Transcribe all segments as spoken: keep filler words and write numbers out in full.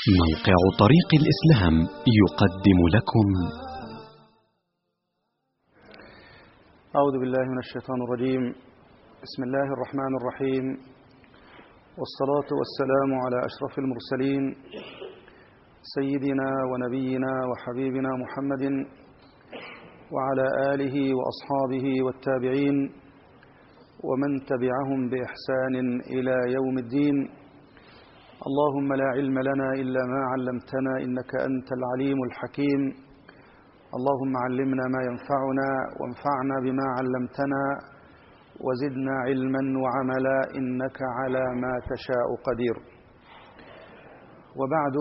موقع طريق الإسلام يقدم لكم. أعوذ بالله من الشيطان الرجيم. بسم الله الرحمن الرحيم، والصلاة والسلام على أشرف المرسلين سيدنا ونبينا وحبيبنا محمد وعلى آله وأصحابه والتابعين ومن تبعهم بإحسان إلى يوم الدين. اللهم لا علم لنا إلا ما علمتنا إنك أنت العليم الحكيم. اللهم علمنا ما ينفعنا وانفعنا بما علمتنا وزدنا علما وعملا إنك على ما تشاء قدير. وبعد،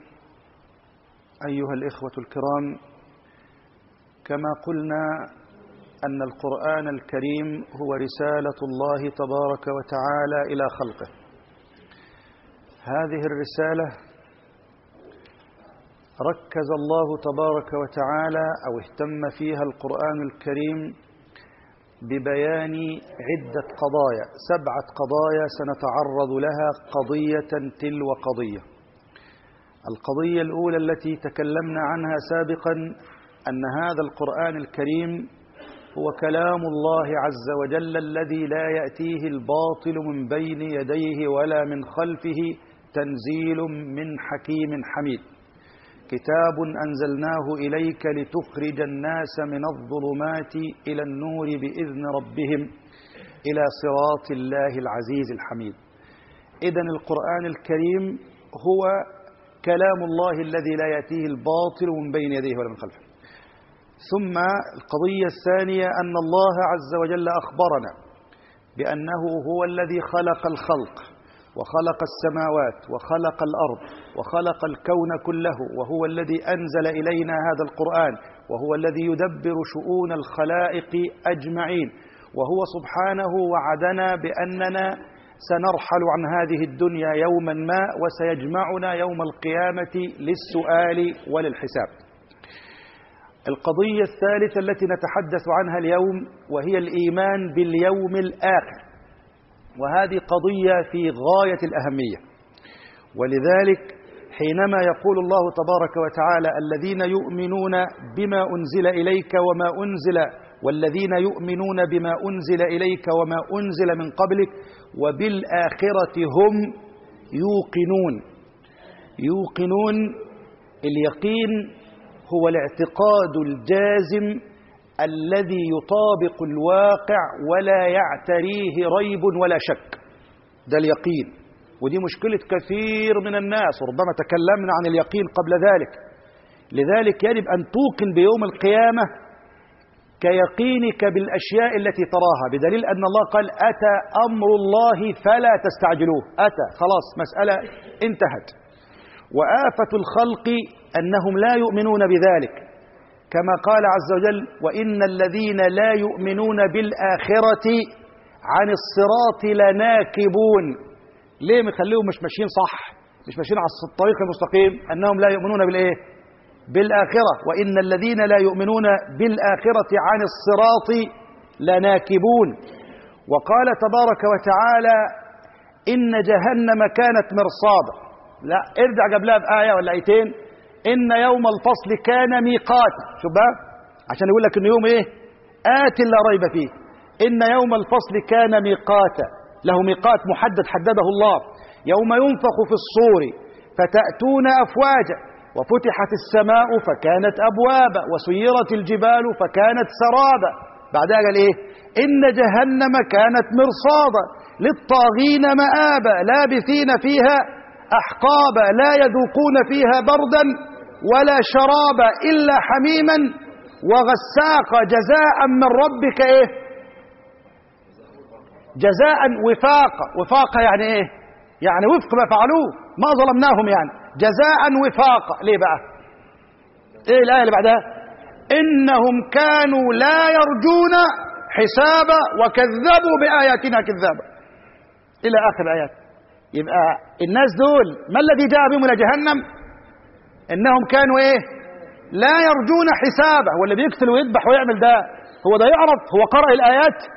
أيها الإخوة الكرام، كما قلنا أن القرآن الكريم هو رسالة الله تبارك وتعالى إلى خلقه. هذه الرسالة ركز الله تبارك وتعالى أو اهتم فيها القرآن الكريم ببيان عدة قضايا، سبعة قضايا سنتعرض لها قضية تلو قضية. القضية الأولى التي تكلمنا عنها سابقا أن هذا القرآن الكريم هو كلام الله عز وجل الذي لا يأتيه الباطل من بين يديه ولا من خلفه، تنزيل من حكيم حميد، كتاب أنزلناه إليك لتخرج الناس من الظلمات إلى النور بإذن ربهم إلى صراط الله العزيز الحميد. إذن القرآن الكريم هو كلام الله الذي لا يأتيه الباطل من بين يديه ولا من خلفه. ثم القضية الثانية أن الله عز وجل أخبرنا بأنه هو الذي خلق الخلق وخلق السماوات وخلق الأرض وخلق الكون كله، وهو الذي أنزل إلينا هذا القرآن، وهو الذي يدبر شؤون الخلائق أجمعين، وهو سبحانه وعدنا بأننا سنرحل عن هذه الدنيا يوما ما وسيجمعنا يوم القيامة للسؤال وللحساب. القضية الثالثة التي نتحدث عنها اليوم وهي الإيمان باليوم الآخر، وهذه قضية في غاية الأهمية. ولذلك حينما يقول الله تبارك وتعالى الذين يؤمنون بما أنزل إليك وما أنزل والذين يؤمنون بما أنزل إليك وما أنزل من قبلك وبالآخرة هم يوقنون. يوقنون، اليقين هو الاعتقاد الجازم الذي يطابق الواقع ولا يعتريه ريب ولا شك، ده اليقين. ودي مشكلة كثير من الناس، وربما تكلمنا عن اليقين قبل ذلك. لذلك يجب أن توقن بيوم القيامة كيقينك بالأشياء التي تراها، بدليل أن الله قال أتى أمر الله فلا تستعجلوه. أتى، خلاص، مسألة انتهت. وآفة الخلق أنهم لا يؤمنون بذلك، كما قال عز وجل وإن الذين لا يؤمنون بالآخرة عن الصراط لناكبون. ليه مخليهم مش ماشيين صح، مش ماشيين على الطريق المستقيم؟ أنهم لا يؤمنون بالإيه؟ بالآخرة. وإن الذين لا يؤمنون بالآخرة عن الصراط لناكبون. وقال تبارك وتعالى إن جهنم كانت مرصادا. لا، ارجع قبلها بآية ولا آيتين، إن يوم الفصل كان ميقات. شوف بقى، عشان يقول لك إن يوم إيه؟ آت لا ريب فيه. إن يوم الفصل كان ميقاتا، له ميقات محدد حدده الله. يوم ينفخ في الصور فتأتون أفواجا وفتحت السماء فكانت أبوابا وسيرت الجبال فكانت سرابا. بعدها قال إيه؟ إن جهنم كانت مرصادا للطاغين مآبا لابثين فيها أحقابا لا يذوقون فيها بردا ولا شرابا إلا حميما وغساقا جزاء من ربك إيه؟ جزاء وفاقا. وفاقا يعني إيه؟ يعني وفق ما فعلوه، ما ظلمناهم، يعني جزاء وفاقا. ليه بقى؟ إيه الآية اللي بعدها؟ إنهم كانوا لا يرجون حسابا وكذبوا بآياتنا كذابا، إلى آخر الآيات. يبقى الناس دول ما الذي جاء بهم إلى جهنم؟ إنهم كانوا إيه؟ لا يرجون حسابه. واللي بيقتل ويذبح ويعمل ده، هو ده يعرف؟ هو قرأ الآيات؟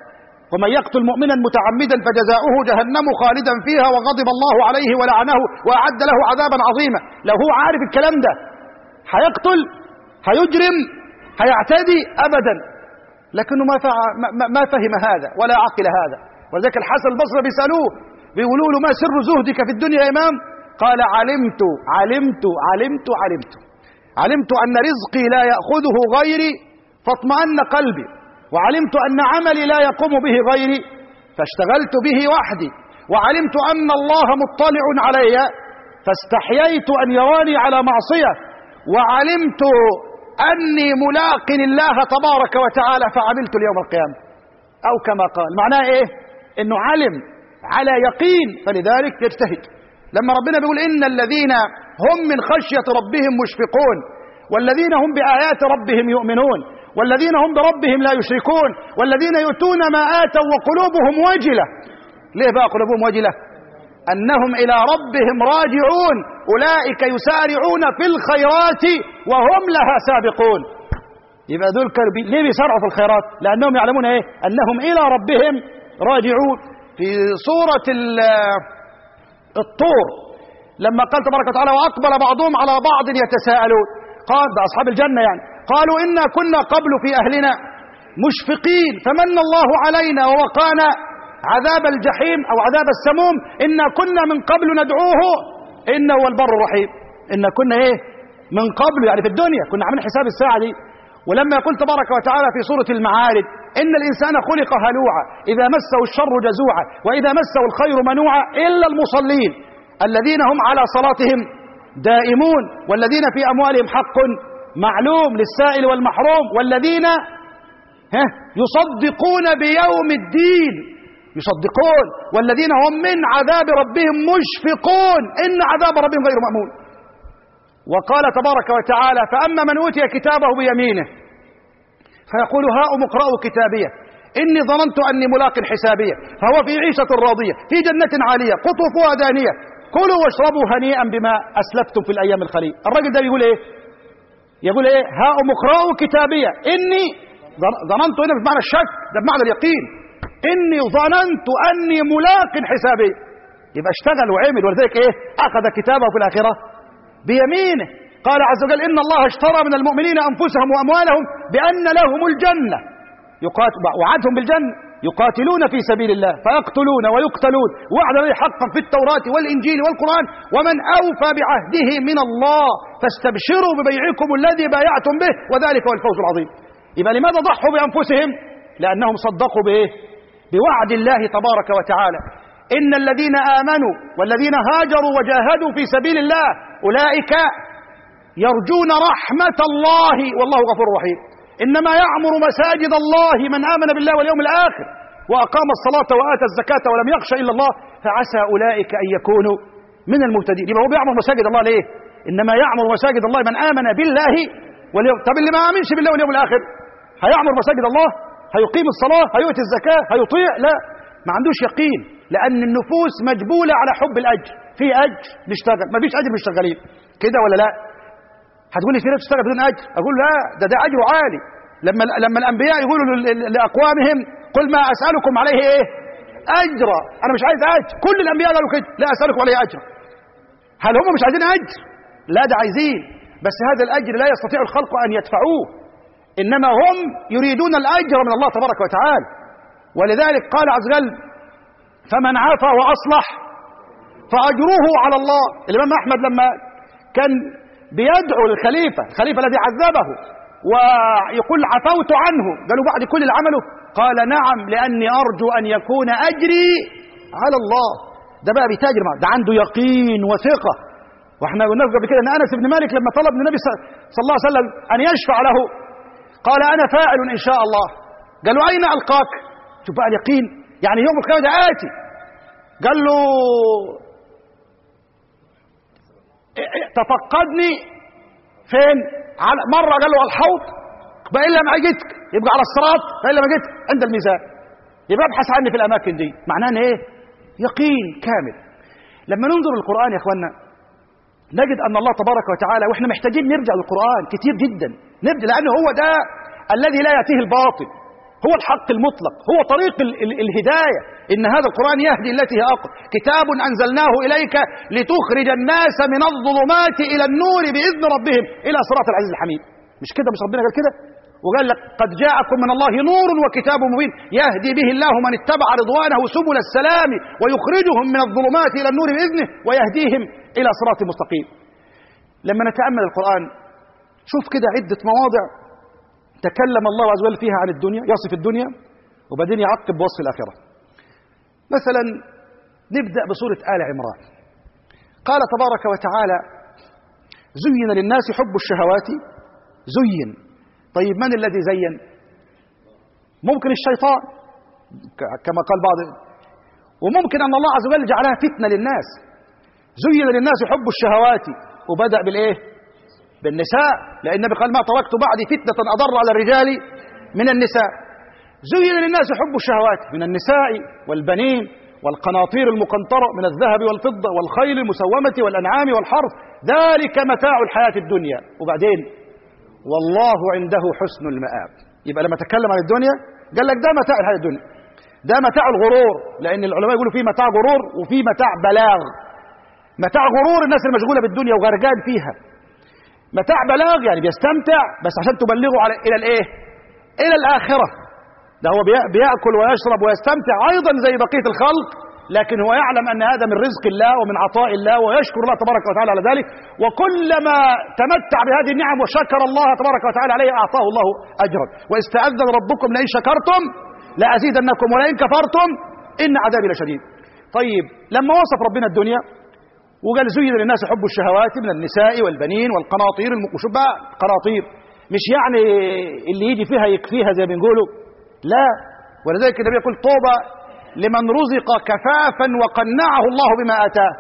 ومن يقتل مؤمنا متعمدا فجزاؤه جهنم خالدا فيها وغضب الله عليه ولعنه وأعد له عذابا عظيما. لو هو عارف الكلام ده هيقتل، هيجرم، هيعتدي أبدا، لكنه ما ما فهم هذا ولا عقل هذا. وذلك الحسن البصري بيسألوه بيقولوا له ما سر زهدك في الدنيا يا إمام؟ قال علمت علمت علمت علمت علمت أن رزقي لا يأخذه غيري فاطمأن قلبي، وعلمت أن عملي لا يقوم به غيري فاشتغلت به وحدي، وعلمت أن الله مطلع علي فاستحييت أن يراني على معصية، وعلمت أني ملاق الله تبارك وتعالى فعملت اليوم القيامة. أو كما قال، معناه إيه؟ إنه علم على يقين فلذلك يجتهد. لما ربنا بيقول إن الذين هم من خشية ربهم مشفقون والذين هم بآيات ربهم يؤمنون والذين هم بربهم لا يشركون والذين يؤتون ما آتوا وقلوبهم وجلة. ليه بقى قلوبهم وجلة؟ أنهم إلى ربهم راجعون، أولئك يسارعون في الخيرات وهم لها سابقون. يبقى دول ليه بيسارعوا في الخيرات؟ لأنهم يعلمون إيه؟ أنهم إلى ربهم راجعون. في سورة الطور لما قال تبارك وتعالى وأقبل بعضهم على بعض يتساءلون، قال ده أصحاب الجنة يعني، قالوا إنا كنا قبل في أهلنا مشفقين فمن الله علينا ووقانا عذاب الجحيم أو عذاب السموم إنا كنا من قبل ندعوه إنه هو البر الرحيم. إنا كنا إيه؟ من قبل يعني في الدنيا كنا عاملين حساب الساعة دي. ولما يقول تبارك وتعالى في سورة المعارج إن الإنسان خلق هلوعا إذا مسه الشر جزوعا وإذا مسه الخير منوعا إلا المصلين الذين هم على صلاتهم دائمون والذين في أموالهم حق معلوم للسائل والمحروم والذين يصدقون بيوم الدين، يصدقون والذين هم من عذاب ربهم مشفقون إن عذاب ربهم غير مأمون. وقال تبارك وتعالى فأما من أوتي كتابه بيمينه فيقول هاؤم اقرأوا كتابيه إني ظننت أني ملاق حسابيه فهو في عيشة راضية في جنة عالية قطوفها دانية كلوا واشربوا هنيئا بما أسلفتم في الأيام الخليل. الراجل ده يقول إيه؟ يقول إيه؟ هاؤم اقرأوا كتابيه إني ظننت هنا بمعنى الشك، ده بمعنى اليقين، إني ظننت أني ملاق حسابي. يبقى اشتغل وعمل، ولذلك إيه؟ أخذ كتابه في الآخرة بيمينه. قال عز وجل إن الله اشترى من المؤمنين أنفسهم وأموالهم بأن لهم الجنة، وعدهم بالجنة يقاتلون في سبيل الله فيقتلون ويقتلون وعد عليه حقا في التوراة والإنجيل والقرآن ومن أوفى بعهده من الله فاستبشروا ببيعكم الذي بايعتم به وذلك هو الفوز العظيم. يبقى لماذا ضحوا بأنفسهم؟ لأنهم صدقوا بإيه؟ بوعد الله تبارك وتعالى. إن الذين آمنوا والذين هاجروا وجاهدوا في سبيل الله أولئك يرجون رحمة الله والله غفور رحيم. إنما يعمر مساجد الله من آمن بالله واليوم الآخر وأقام الصلاة وآتى الزكاة ولم يخش إلا الله فعسى أولئك أن يكونوا من المهتدين. يبقى هو بيعمر مساجد الله ليه؟ إنما يعمر مساجد الله من آمن بالله واليوم. طب اللي ما آمنش بالله واليوم الآخر هيعمر مساجد الله؟ هيقيم الصلاة؟ هيؤتي الزكاة؟ هيطيع؟ لا، ما عندوش يقين، لأن النفوس مجبولة على حب الأجر. في أجر نشتغل، ما فيش أجر مش شغالين كده ولا لا؟ هتقول لي في ناس تشتغل بدون أجر، أقول لا، ده ده أجره عالي. لما لما الأنبياء يقولوا لأقوامهم قل ما أسألكم عليه إيه؟ أجرا، أنا مش عايز أجر. كل الأنبياء قالوا كده، لا أسألكم عليه أجر. هل هم مش عايزين أجر؟ لا، ده عايزين، بس هذا الأجر لا يستطيع الخلق أن يدفعوه، إنما هم يريدون الأجر من الله تبارك وتعالى. ولذلك قال عز وجل فمن عافى وأصلح فأجره على الله. الإمام أحمد لما كان بيدعو للخليفة، الخليفة الذي عذبه ويقول عفوت عنه، قالوا بعد كل اللي عمله؟ قال نعم لأني أرجو أن يكون أجري على الله. ده بقى بيتاجر معه، ده عنده يقين وثقة. واحنا قلنا قبل كده ان انس بن مالك لما طلب من النبي صلى الله عليه وسلم ان يشفع له قال انا فاعل ان شاء الله. قال له اين القاك؟ شوف بقى اليقين، يعني يوم القيامه ده اتي. قال له تفقدني فين؟ على مره قال له على الحوض، بقى الا ما جيتك يبقى على الصراط، بقى الا ما جيتك عند الميزان، يبقى ابحث عني في الاماكن دي. معناه ايه؟ يقين كامل. لما ننظر للقران يا اخوانا نجد أن الله تبارك وتعالى، وإحنا محتاجين نرجع للقرآن كتير جدا، نرجع، لأنه هو ده الذي لا يأتيه الباطل هو الحق المطلق، هو طريق ال ال الهداية. إن هذا القرآن يهدي التي هي أقوم، كتاب أنزلناه إليك لتخرج الناس من الظلمات إلى النور بإذن ربهم إلى صراط العزيز الحميد. مش كده؟ مش ربنا قال كده؟ وقال لك قد جاءكم من الله نور وكتاب مبين يهدي به الله من اتبع رضوانه سبل السلام ويخرجهم من الظلمات إلى النور بإذنه ويهديهم إلى صراط مستقيم. لما نتأمل القرآن شوف كده عدة مواضع تكلم الله عز وجل فيها عن الدنيا، يصف الدنيا وبعدين يعقب بوصف الآخرة. مثلا نبدأ بسورة آل عمران. قال تبارك وتعالى زين للناس حب الشهوات. زين، طيب من الذي زين؟ ممكن الشيطان كما قال بعض، وممكن أن الله عز وجل جعلها فتنة للناس. زين للناس حب الشهوات وبدأ بالإيه؟ بالنساء، لأن النبي قال ما تركت بعدي فتنة أضر على الرجال من النساء. زين للناس حب الشهوات من النساء والبنين والقناطير المقنطرة من الذهب والفضة والخيل المسومة والأنعام والحرث ذلك متاع الحياة الدنيا. وبعدين والله عنده حسن المآب. يبقى لما تكلم عن الدنيا قال لك ده متاع الحياة الدنيا، ده متاع الغرور، لأن العلماء يقولوا فيه متاع غرور وفي متاع بلاغ. متاع غرور الناس المشغولة بالدنيا وغرقان فيها. متاع بلاغ يعني بيستمتع بس عشان تبلغه على إلى الإيه؟ إلى الآخرة. ده هو بيأكل ويشرب ويستمتع أيضا زي بقية الخلق، لكن هو يعلم أن هذا من رزق الله ومن عطاء الله ويشكر الله تبارك وتعالى على ذلك، وكلما تمتع بهذه النعم وشكر الله تبارك وتعالى عليه أعطاه الله أجرا. واستأذن ربكم لئن شكرتم لأزيدنكم ولئن كفرتم إن عذابي لشديد. طيب لما وصف ربنا الدنيا وقال زين للناس حب الشهوات من النساء والبنين والقناطير المقشوب بقى قناطير مش يعني اللي يجي فيها يكفيها زي ما بنقولوا، لا. ولذلك النبي يقول طوبى لمن رزق كفافا وقنعه الله بما آتاه.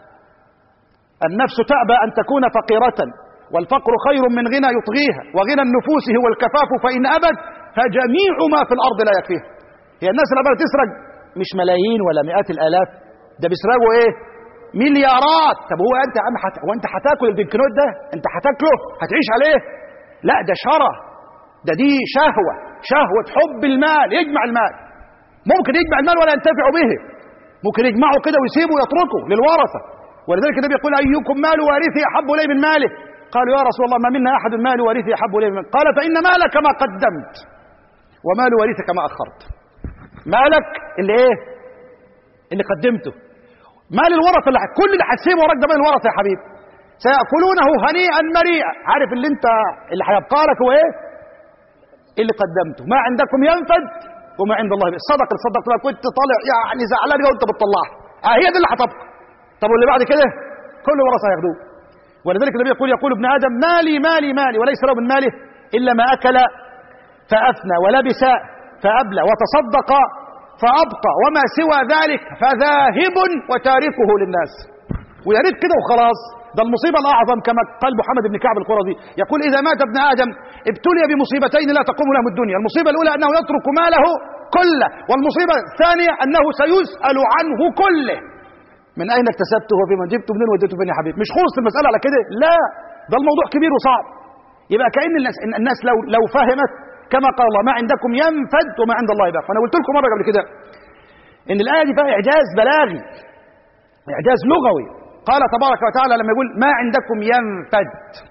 النفس تأبى أن تكون فقيرة والفقر خير من غنى يطغيها، وغنى النفوس هو الكفاف فإن أبت فجميع ما في الأرض لا يكفيها. هي الناس اللي عمالة تسرق مش ملايين ولا مئات الآلاف، ده بيسرقوا إيه؟ مليارات. طب هو أنت يا عم حت... هو أنت هتاكل البنكنوت ده؟ أنت هتاكله؟ هتعيش عليه؟ لا، ده شره، ده دي شهوة، شهوة حب المال يجمع المال. ممكن يجمع المال ولا ينتفع به، ممكن يجمعه كده ويسيبه ويتركه للورثة. ولذلك النبي يقول أيكم مال وارثه أحب إليه من ماله؟ قالوا يا رسول الله ما منا أحد مال وارثه أحب إليه من ماله. قال فإن مالك ما قدمت ومال وارثك ما أخرت. مالك اللي إيه؟ اللي قدمته. مال الورثة اللي كل اللي هتسيبه وراك ده مال الورثة يا حبيبي، سيأكلونه هنيئا مريئا. عارف اللي انت اللي هيبقى لك هو ايه؟ اللي قدمته. ما عندكم ينفد وما عند الله بيه. صدق الصدق لو كنت طالع يعني زعلان وانت بتطلعها، اه هي دي اللي هتبقى. طب واللي بعد كده كل ورثه هياخدوه. ولذلك النبي يقول يقول ابن ادم مالي مالي مالي وليس له من ماله الا ما اكل فافنى ولبس فابلى وتصدق فابقى وما سوى ذلك فذاهب وتاركه للناس. ويا ريت كده وخلاص. ده المصيبة الأعظم كما قال محمد بن كعب القرظي يقول إذا مات ابن آدم ابتلي بمصيبتين لا تقوم له الدنيا. المصيبة الأولى أنه يترك ماله كله، والمصيبة الثانية أنه سيسأل عنه كله. من أين اكتسبته وفيما جبته منين وديته فين يا حبيبي؟ مش خلص المسألة على كده، لا، ده الموضوع كبير وصعب. يبقى كأن الناس, الناس لو, لو فهمت كما قال الله ما عندكم ينفد وما عند الله باق. وأنا قلت لكم مرة قبل كده إن الآية دي بقى إعجاز بلاغي، إعجاز لغوي. قال تبارك وتعالى لما يقول ما عندكم ينفد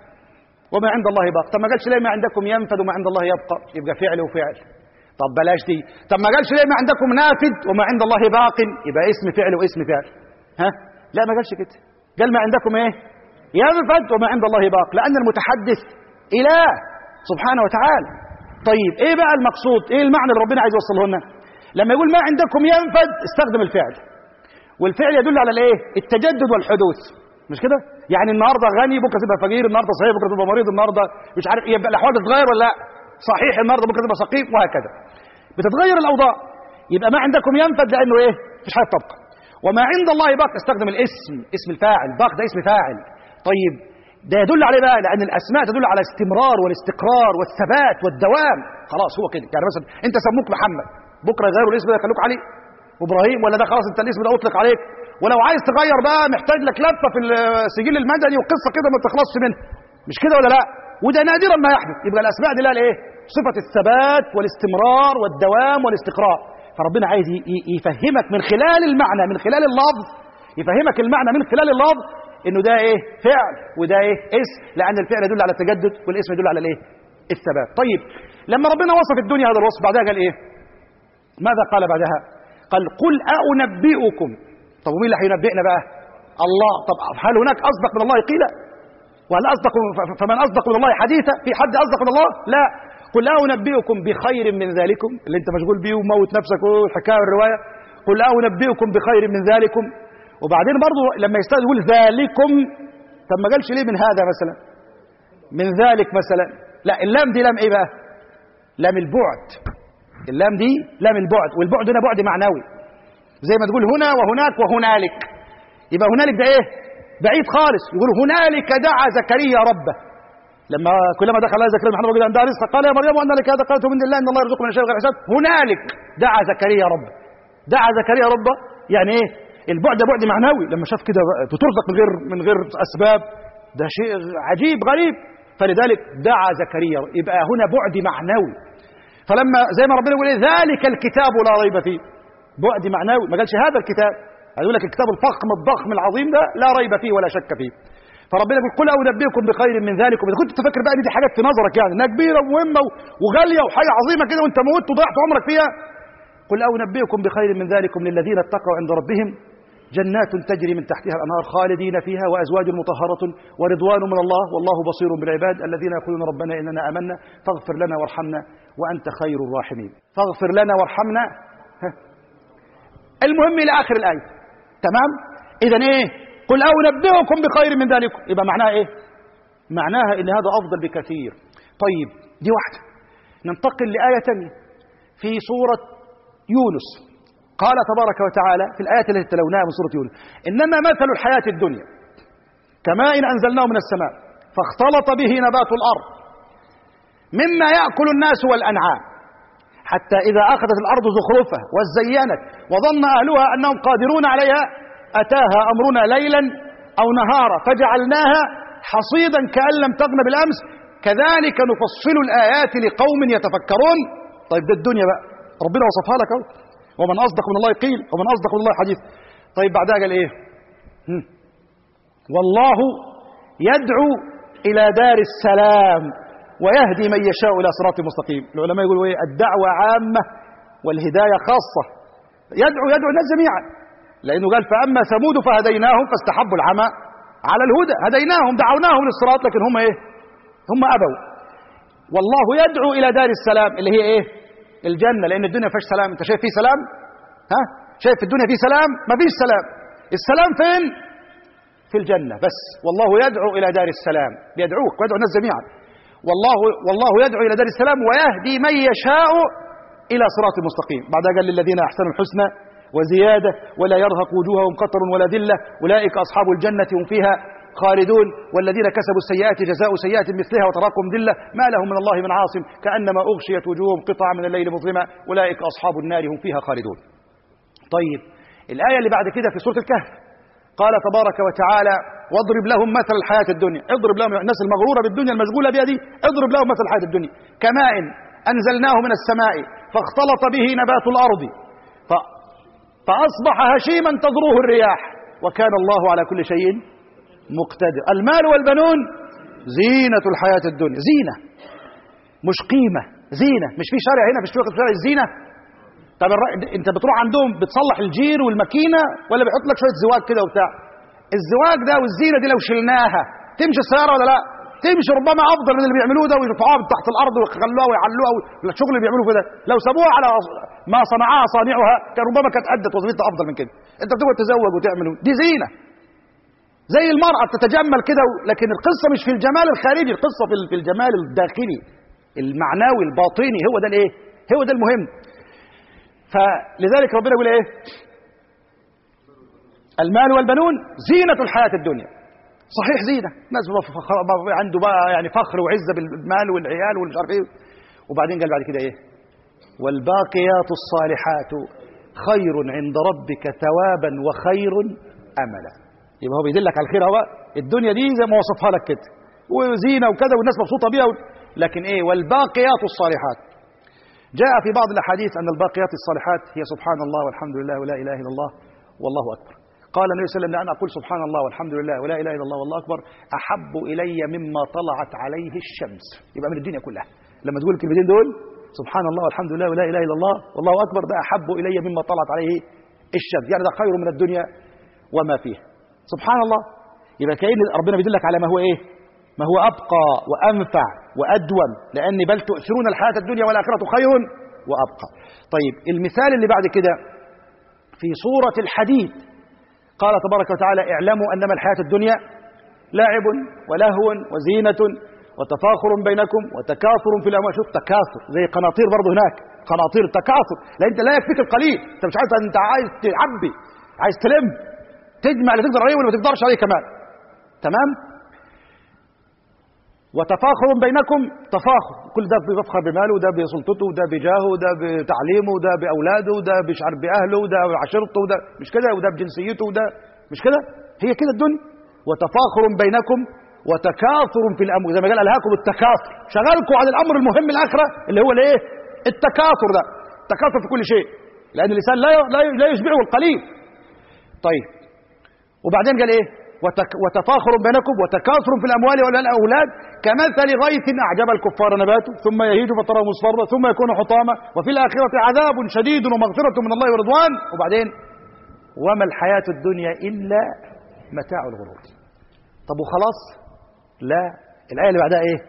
وما عند الله باق، طب ما قالش ليه ما عندكم ينفد وما عند الله يبقى؟ يبقى فعل وفعل. طب بلاش دي. طب ما قالش ليه ما عندكم نافد وما عند الله باق؟ يبقى اسم فعل واسم فعل. ها؟ لا ما قالش كده. قال ما عندكم ايه؟ ينفد وما عند الله باق، لأن المتحدث إله سبحانه وتعالى. طيب ايه بقى المقصود؟ ايه المعنى اللي ربنا عايز يوصله لنا؟ لما يقول ما عندكم ينفد استخدم الفعل، والفعل يدل على الايه؟ التجدد والحدوث، مش كده؟ يعني النهارده غني بكره تبقى فقير، النهارده صحيح بكره تبقى مريض، النهارده مش عارف يبقى الاحوال تتغير ولا لا؟ صحيح النهارده بكره تبقى سقيم، وهكذا بتتغير الاوضاع. يبقى ما عندكم ينفد لانه ايه؟ مفيش حاجه تبقى. وما عند الله باق استخدم الاسم، اسم الفاعل، باق ده اسم فاعل. طيب ده يدل عليه بقى لان الاسماء تدل على الاستمرار والاستقرار والثبات والدوام. خلاص هو كده. يعني مثلا انت سموك محمد، بكره يغيروا الاسم ده يخلوك علي وابراهيم، ولا ده خلاص انت الاسم ده اطلق عليك. ولو عايز تغير بقى محتاج لك لفه في السجل المدني وقصه كده ما تخلصش منها، مش كده ولا لا؟ وده نادرا ما يحدث. يبقى الاسماء دي لا ايه؟ صفة الثبات والاستمرار والدوام والاستقرار. فربنا عايز يفهمك من خلال المعنى، من خلال اللفظ، يفهمك المعنى من خلال اللفظ انه ده ايه فعل وده ايه اسم، لان الفعل يدل على التجدد والاسم يدل على الايه الثبات. طيب لما ربنا وصف الدنيا هذا الوصف بعدها قال ايه؟ ماذا قال بعدها؟ قال قل أنبئكم. طب ومين اللي هينبئنا بقى؟ الله. طب هل هناك اصدق من الله قيلا؟ وهل اصدق فمن اصدق من الله حديثا؟ في حد اصدق من الله؟ لا. قل أنبئكم بخير من ذلكم، اللي انت مشغول بيه وموت نفسك والحكايه والروايه. قل أنبئكم بخير من ذلكم. وبعدين برضه لما يستاذ يقول ذلكم، طب ما قالش ليه من هذا مثلا؟ من ذلك مثلا؟ لا، اللام دي لام ايه بقى؟ لام البعد. اللام دي لام البعد، والبعد هنا بعد معنوي، زي ما تقول هنا وهناك وهنالك. يبقى هنالك ده ايه؟ بعيد خالص. يقول هنالك دعا زكريا ربه، لما كلما دخل على زكريا محمد وجد عندها رزقا قال يا مريم ان لك هذا؟ قالت من الله ان الله يرزق من يشاء بغير حساب. هنالك دعا زكريا ربه. دعا زكريا ربه يعني ايه؟ البعد بعد معنوي، لما شاف كده بترزق من غير من غير اسباب، ده شيء عجيب غريب. فلذلك دعا زكريا، يبقى هنا بعد معنوي. فلما زي ما ربنا يقول ذلك الكتاب لا ريب فيه، بعد معنوي، ما قالش هذا الكتاب، هيقول لك الكتاب الفخم الضخم العظيم ده لا ريب فيه ولا شك فيه. فربنا يقول قل أنبئكم بخير من ذلكم. اذا كنت تفكر بقى ان دي حاجات في نظرك يعني انها كبيره ومهمه وغاليه وحاجه عظيمه كده وانت موت وضيعت عمرك فيها، قل أنبئكم بخير من ذلكم للذين اتقوا عند ربهم جنات تجري من تحتها الأنهار خالدين فيها وأزواج مطهرة ورضوان من الله والله بصير بالعباد الذين يقولون ربنا إننا آمنا فاغفر لنا وارحمنا وأنت خير الراحمين. فاغفر لنا وارحمنا. المهم إلى آخر الآية. تمام؟ إذن إيه؟ قل أنبئكم بخير من ذلكم. يبقى معناها إيه؟ معناها إن هذا أفضل بكثير. طيب دي واحدة. ننتقل لآية ثانية في سورة يونس. قال تبارك وتعالى في الآيات التي تلوناها من سورة يونس إنما مثل الحياة الدنيا كماء أنزلناه من السماء فاختلط به نبات الأرض مما يأكل الناس والأنعام حتى إذا أخذت الأرض زخرفها وزينت وظن أهلها أنهم قادرون عليها أتاها أمرنا ليلا أو نهارا فجعلناها حصيدا كأن لم تغن بالأمس كذلك نفصل الآيات لقوم يتفكرون. طيب ده الدنيا بقى ربنا وصفها لك أهو. ومن أصدق من الله قيل ومن أصدق من الله حديث. طيب بعدها قال إيه؟ هم. والله يدعو إلى دار السلام ويهدي من يشاء إلى صراط مستقيم. العلماء يقولوا إيه؟ الدعوة عامة والهداية خاصة. يدعو يدعو الناس جميعا، لأنه قال فأما ثمود فهديناهم فاستحبوا العمى على الهدى. هديناهم دعوناهم للصراط لكن هم إيه؟ هم أبوا. والله يدعو إلى دار السلام اللي هي إيه؟ الجنة، لأن الدنيا فيش سلام. أنت شايف فيه سلام؟ ها؟ شايف في الدنيا فيه سلام؟ ما فيش سلام. السلام فين؟ في الجنة بس. والله يدعو إلى دار السلام، بيدعوك ويدعو الناس جميعا. والله والله يدعو إلى دار السلام ويهدي من يشاء إلى صراط مستقيم. بعدها قال للذين أحسنوا الحسنى وزيادة ولا يرهق وجوههم قتر ولا ذلة أولئك أصحاب الجنة هم فيها خالدون والذين كسبوا السيئات جزاء سيئات مثلها وتراكم ذلة ما لهم من الله من عاصم كأنما أغشيت وجوههم قطعا من الليل مظلمة أولئك أصحاب النار هم فيها خالدون. طيب الآية اللي بعد كده في سورة الكهف قال تبارك وتعالى واضرب لهم مثل الحياة الدنيا. اضرب لهم الناس المغرورة بالدنيا المشغولة بها دي، اضرب لهم مثل الحياة الدنيا كماء أنزلناه من السماء فاختلط به نبات الأرض فأصبح هشيما تذروه الرياح وكان الله على كل شيء مقتدر. المال والبنون زينة الحياة الدنيا. زينة مش قيمة، زينة. مش في شارع هنا في الشوق في شارع الزينة؟ طب انت بتروح عندهم بتصلح الجير والماكينة ولا بيحط لك شوية زواج كده وبتاع؟ الزواج ده والزينة دي لو شلناها تمشي السيارة ولا لا؟ تمشي ربما أفضل من اللي بيعملوه ده ويرفعوها من تحت الأرض ويخلوها ويعلوها والشغل اللي بيعملوه كده لو سابوها على ما صنعها صانعها كان ربما كانت أدت وظيفتها أفضل من كده. أنت بتقعد تزوج وتعمل دي زينة زي المرأة بتتجمل كده، لكن القصة مش في الجمال الخارجي، القصة في الجمال الداخلي المعنوي الباطني. هو ده الايه؟ هو ده المهم. فلذلك ربنا يقول ايه؟ المال والبنون زينة الحياة الدنيا. صحيح زينة، الناس عنده بقى يعني فخر وعزة بالمال والعيال والمش عارف ايه. وبعدين قال بعد كده ايه؟ والباقيات الصالحات خير عند ربك ثوابا وخير املا. يبقى هو بيدلك على الخير اهو. الدنيا دي زي ما وصفها لك كده وزينه وكذا والناس مبسوطه بيها و... لكن إيه؟ والباقيات الصالحات. جاء في بعض الأحاديث أن الباقيات الصالحات هي سبحان الله والحمد لله ولا إله إلا الله والله أكبر. قال النبي صلى الله عليه وسلم: أن أقول سبحان الله والحمد لله ولا إله إلا الله والله أكبر أحب إلي مما طلعت عليه الشمس. يبقى من الدنيا كلها لما تقول الكلمتين دول سبحان الله والحمد لله ولا إله إلا الله والله أكبر، ده أحب إلي مما طلعت عليه الشمس، يعني ده خير من الدنيا وما فيها. سبحان الله. يبقى كأن ربنا بيدلك على ما هو إيه؟ ما هو أبقى وأنفع وأدوم، لأن بل تؤثرون الحياة الدنيا والآخرة خير وأبقى. طيب المثال اللي بعد كده في سورة الحديد، قال تبارك وتعالى: اعلموا أنما الحياة الدنيا لعب ولهو وزينة وتفاخر بينكم وتكاثر في الأموال. شوف تكاثر زي قناطير برضه هناك، قناطير تكاثر، لأن أنت لا يكفيك القليل، أنت مش عايز، أنت عايز تعبي، عايز تلم، تجمع اللي تقدر عليه واللي ما تقدرش عليه كمان. تمام؟ وتفاخر بينكم، تفاخر، كل ده بيفخر بماله، وده بسلطته، وده بجاهه، وده بتعليمه، وده بأولاده، وده مش عارف بأهله، وده بعشيرته، وده مش كده، وده بجنسيته، وده مش كده. هي كده الدنيا. وتفاخر بينكم وتكاثر في الأموال، زي ما قال: ألهاكم التكاثر، شغلكم عن الأمر المهم الآخرة اللي هو الايه؟ التكاثر. ده التكاثر في كل شيء، لأن الإنسان لا لا يشبعه القليل. طيب وبعدين قال ايه؟ وتفاخر بينكم وتكاثر في الأموال والأولاد كمثل غيث أعجب الكفار نباته ثم يهيج فتراه مصفرا ثم يكون حطاما وفي الآخرة عذاب شديد ومغفرة من الله ورضوان. وبعدين: وما الحياة الدنيا إلا متاع الغرور. طب وخلاص؟ لا، الآية اللي بعدها ايه؟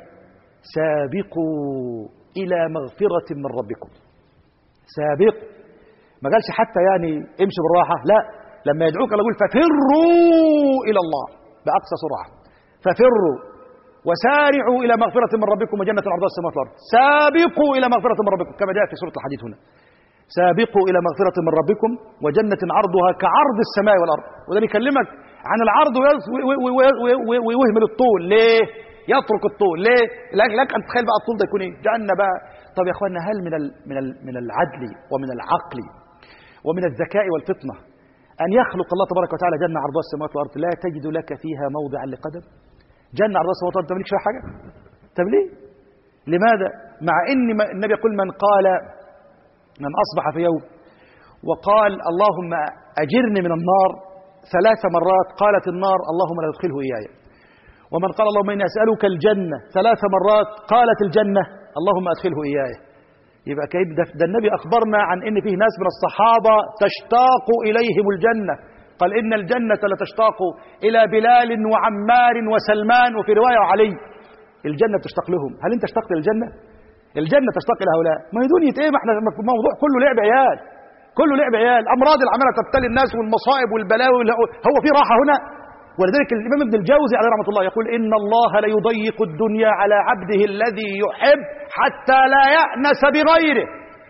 سابقوا إلى مغفرة من ربكم. سابقوا، ما قالش حتى يعني امشي بالراحة، لا، لما يدعوك الله يقول: ففروا إلى الله بأقصى سرعة، ففروا وسارعوا إلى مغفرة من ربكم وجنة عرضها السماوات والأرض. سابقوا إلى مغفرة من ربكم كما جاء في سورة الحديد هنا. سابقوا إلى مغفرة من ربكم وجنة عرضها كعرض السماء والأرض. وده بيكلمك عن العرض ويهمل الطول. ليه؟ يترك الطول. ليه؟ لك أن تتخيل بقى الطول ده يكون إيه؟ جنة بقى. طب يا أخوانا، هل من من من العدل ومن العقل ومن الذكاء والفطنة أن يخلق الله تبارك وتعالى جنة عرضها السماوات والأرض لا تجد لك فيها موضعا لقدم؟ جنة عرضها السماوات والأرض، أنت مالكش فيها حاجة؟ طب ليه؟ لماذا؟ مع إن النبي يقول: من قال من أصبح في يوم وقال اللهم أجرني من النار ثلاث مرات قالت النار اللهم لا تدخله إياي. ومن قال اللهم إني أسألك الجنة ثلاث مرات قالت الجنة اللهم أدخله إياي. يبقى كيف ده, ده النبي أخبرنا عن إن فيه ناس من الصحابة تشتاق إليهم الجنة. قال: إن الجنة لتشتاق إلى بلال وعمار وسلمان، وفي رواية علي. الجنة تشتاق لهم. هل أنت اشتقت للجنة؟ الجنة تشتاق إلى هؤلاء. ما هي دنيا إيه؟ ما احنا الموضوع كله لعب عيال، كله لعب عيال. أمراض العمالة تبتلي الناس والمصائب والبلاوي، هو في راحة هنا؟ ولذلك الإمام ابن الجوزي عليه رحمة الله يقول: إن الله ليضيق الدنيا على عبده الذي يحب حتى لا يأنس بغيره.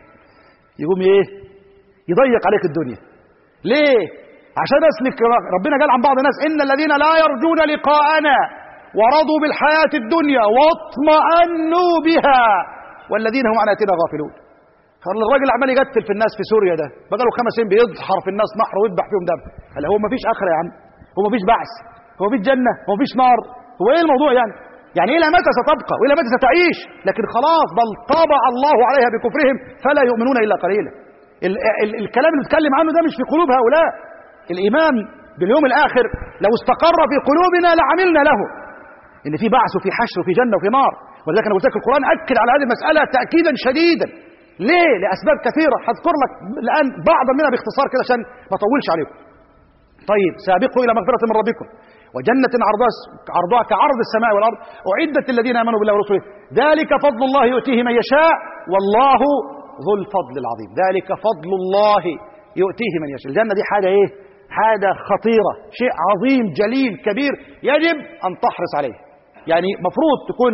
يقوم إيه؟ يضيق عليك الدنيا. ليه؟ عشان أسلك. ربنا قال عن بعض الناس: إن الذين لا يرجون لقاءنا ورضوا بالحياة الدنيا واطمأنوا بها والذين هم عن آياتنا غافلون. الراجل عمال يقتل في الناس في سوريا، ده بقى له خمس سنين بيضحر في الناس نحر ويذبح فيهم دم. هل هو ما فيش آخرة يا عم؟ هو ما فيش بعث؟ هو ما فيش جنة؟ هو ما فيش نار؟ هو ايه الموضوع يعني؟ يعني إلى متى ستبقى وإلى متى ستعيش؟ لكن خلاص بل طبع الله عليها بكفرهم فلا يؤمنون إلا قليلا. ال ال الكلام اللي بنتكلم عنه ده مش في قلوب هؤلاء. الإيمان باليوم الآخر لو استقر في قلوبنا لعملنا له، إن في بعث وفي حشر وفي جنة وفي نار. ولذلك أنا قلت لك القرآن أكد على هذه المسألة تأكيدا شديدا. ليه؟ لأسباب كثيرة هذكر لك الآن بعضا منها باختصار كده عشان ما أطولش عليكم. طيب: سابقوا إلى مغفرة من ربكم وجنة عرضها عرضها كعرض السماء والأرض أعدت للذين آمنوا بالله ورسوله ذلك فضل الله يؤتيه من يشاء والله ذو الفضل العظيم. ذلك فضل الله يؤتيه من يشاء. الجنة دي حاجة إيه؟ حاجة خطيرة، شيء عظيم جليل كبير يجب أن تحرص عليه. يعني مفروض تكون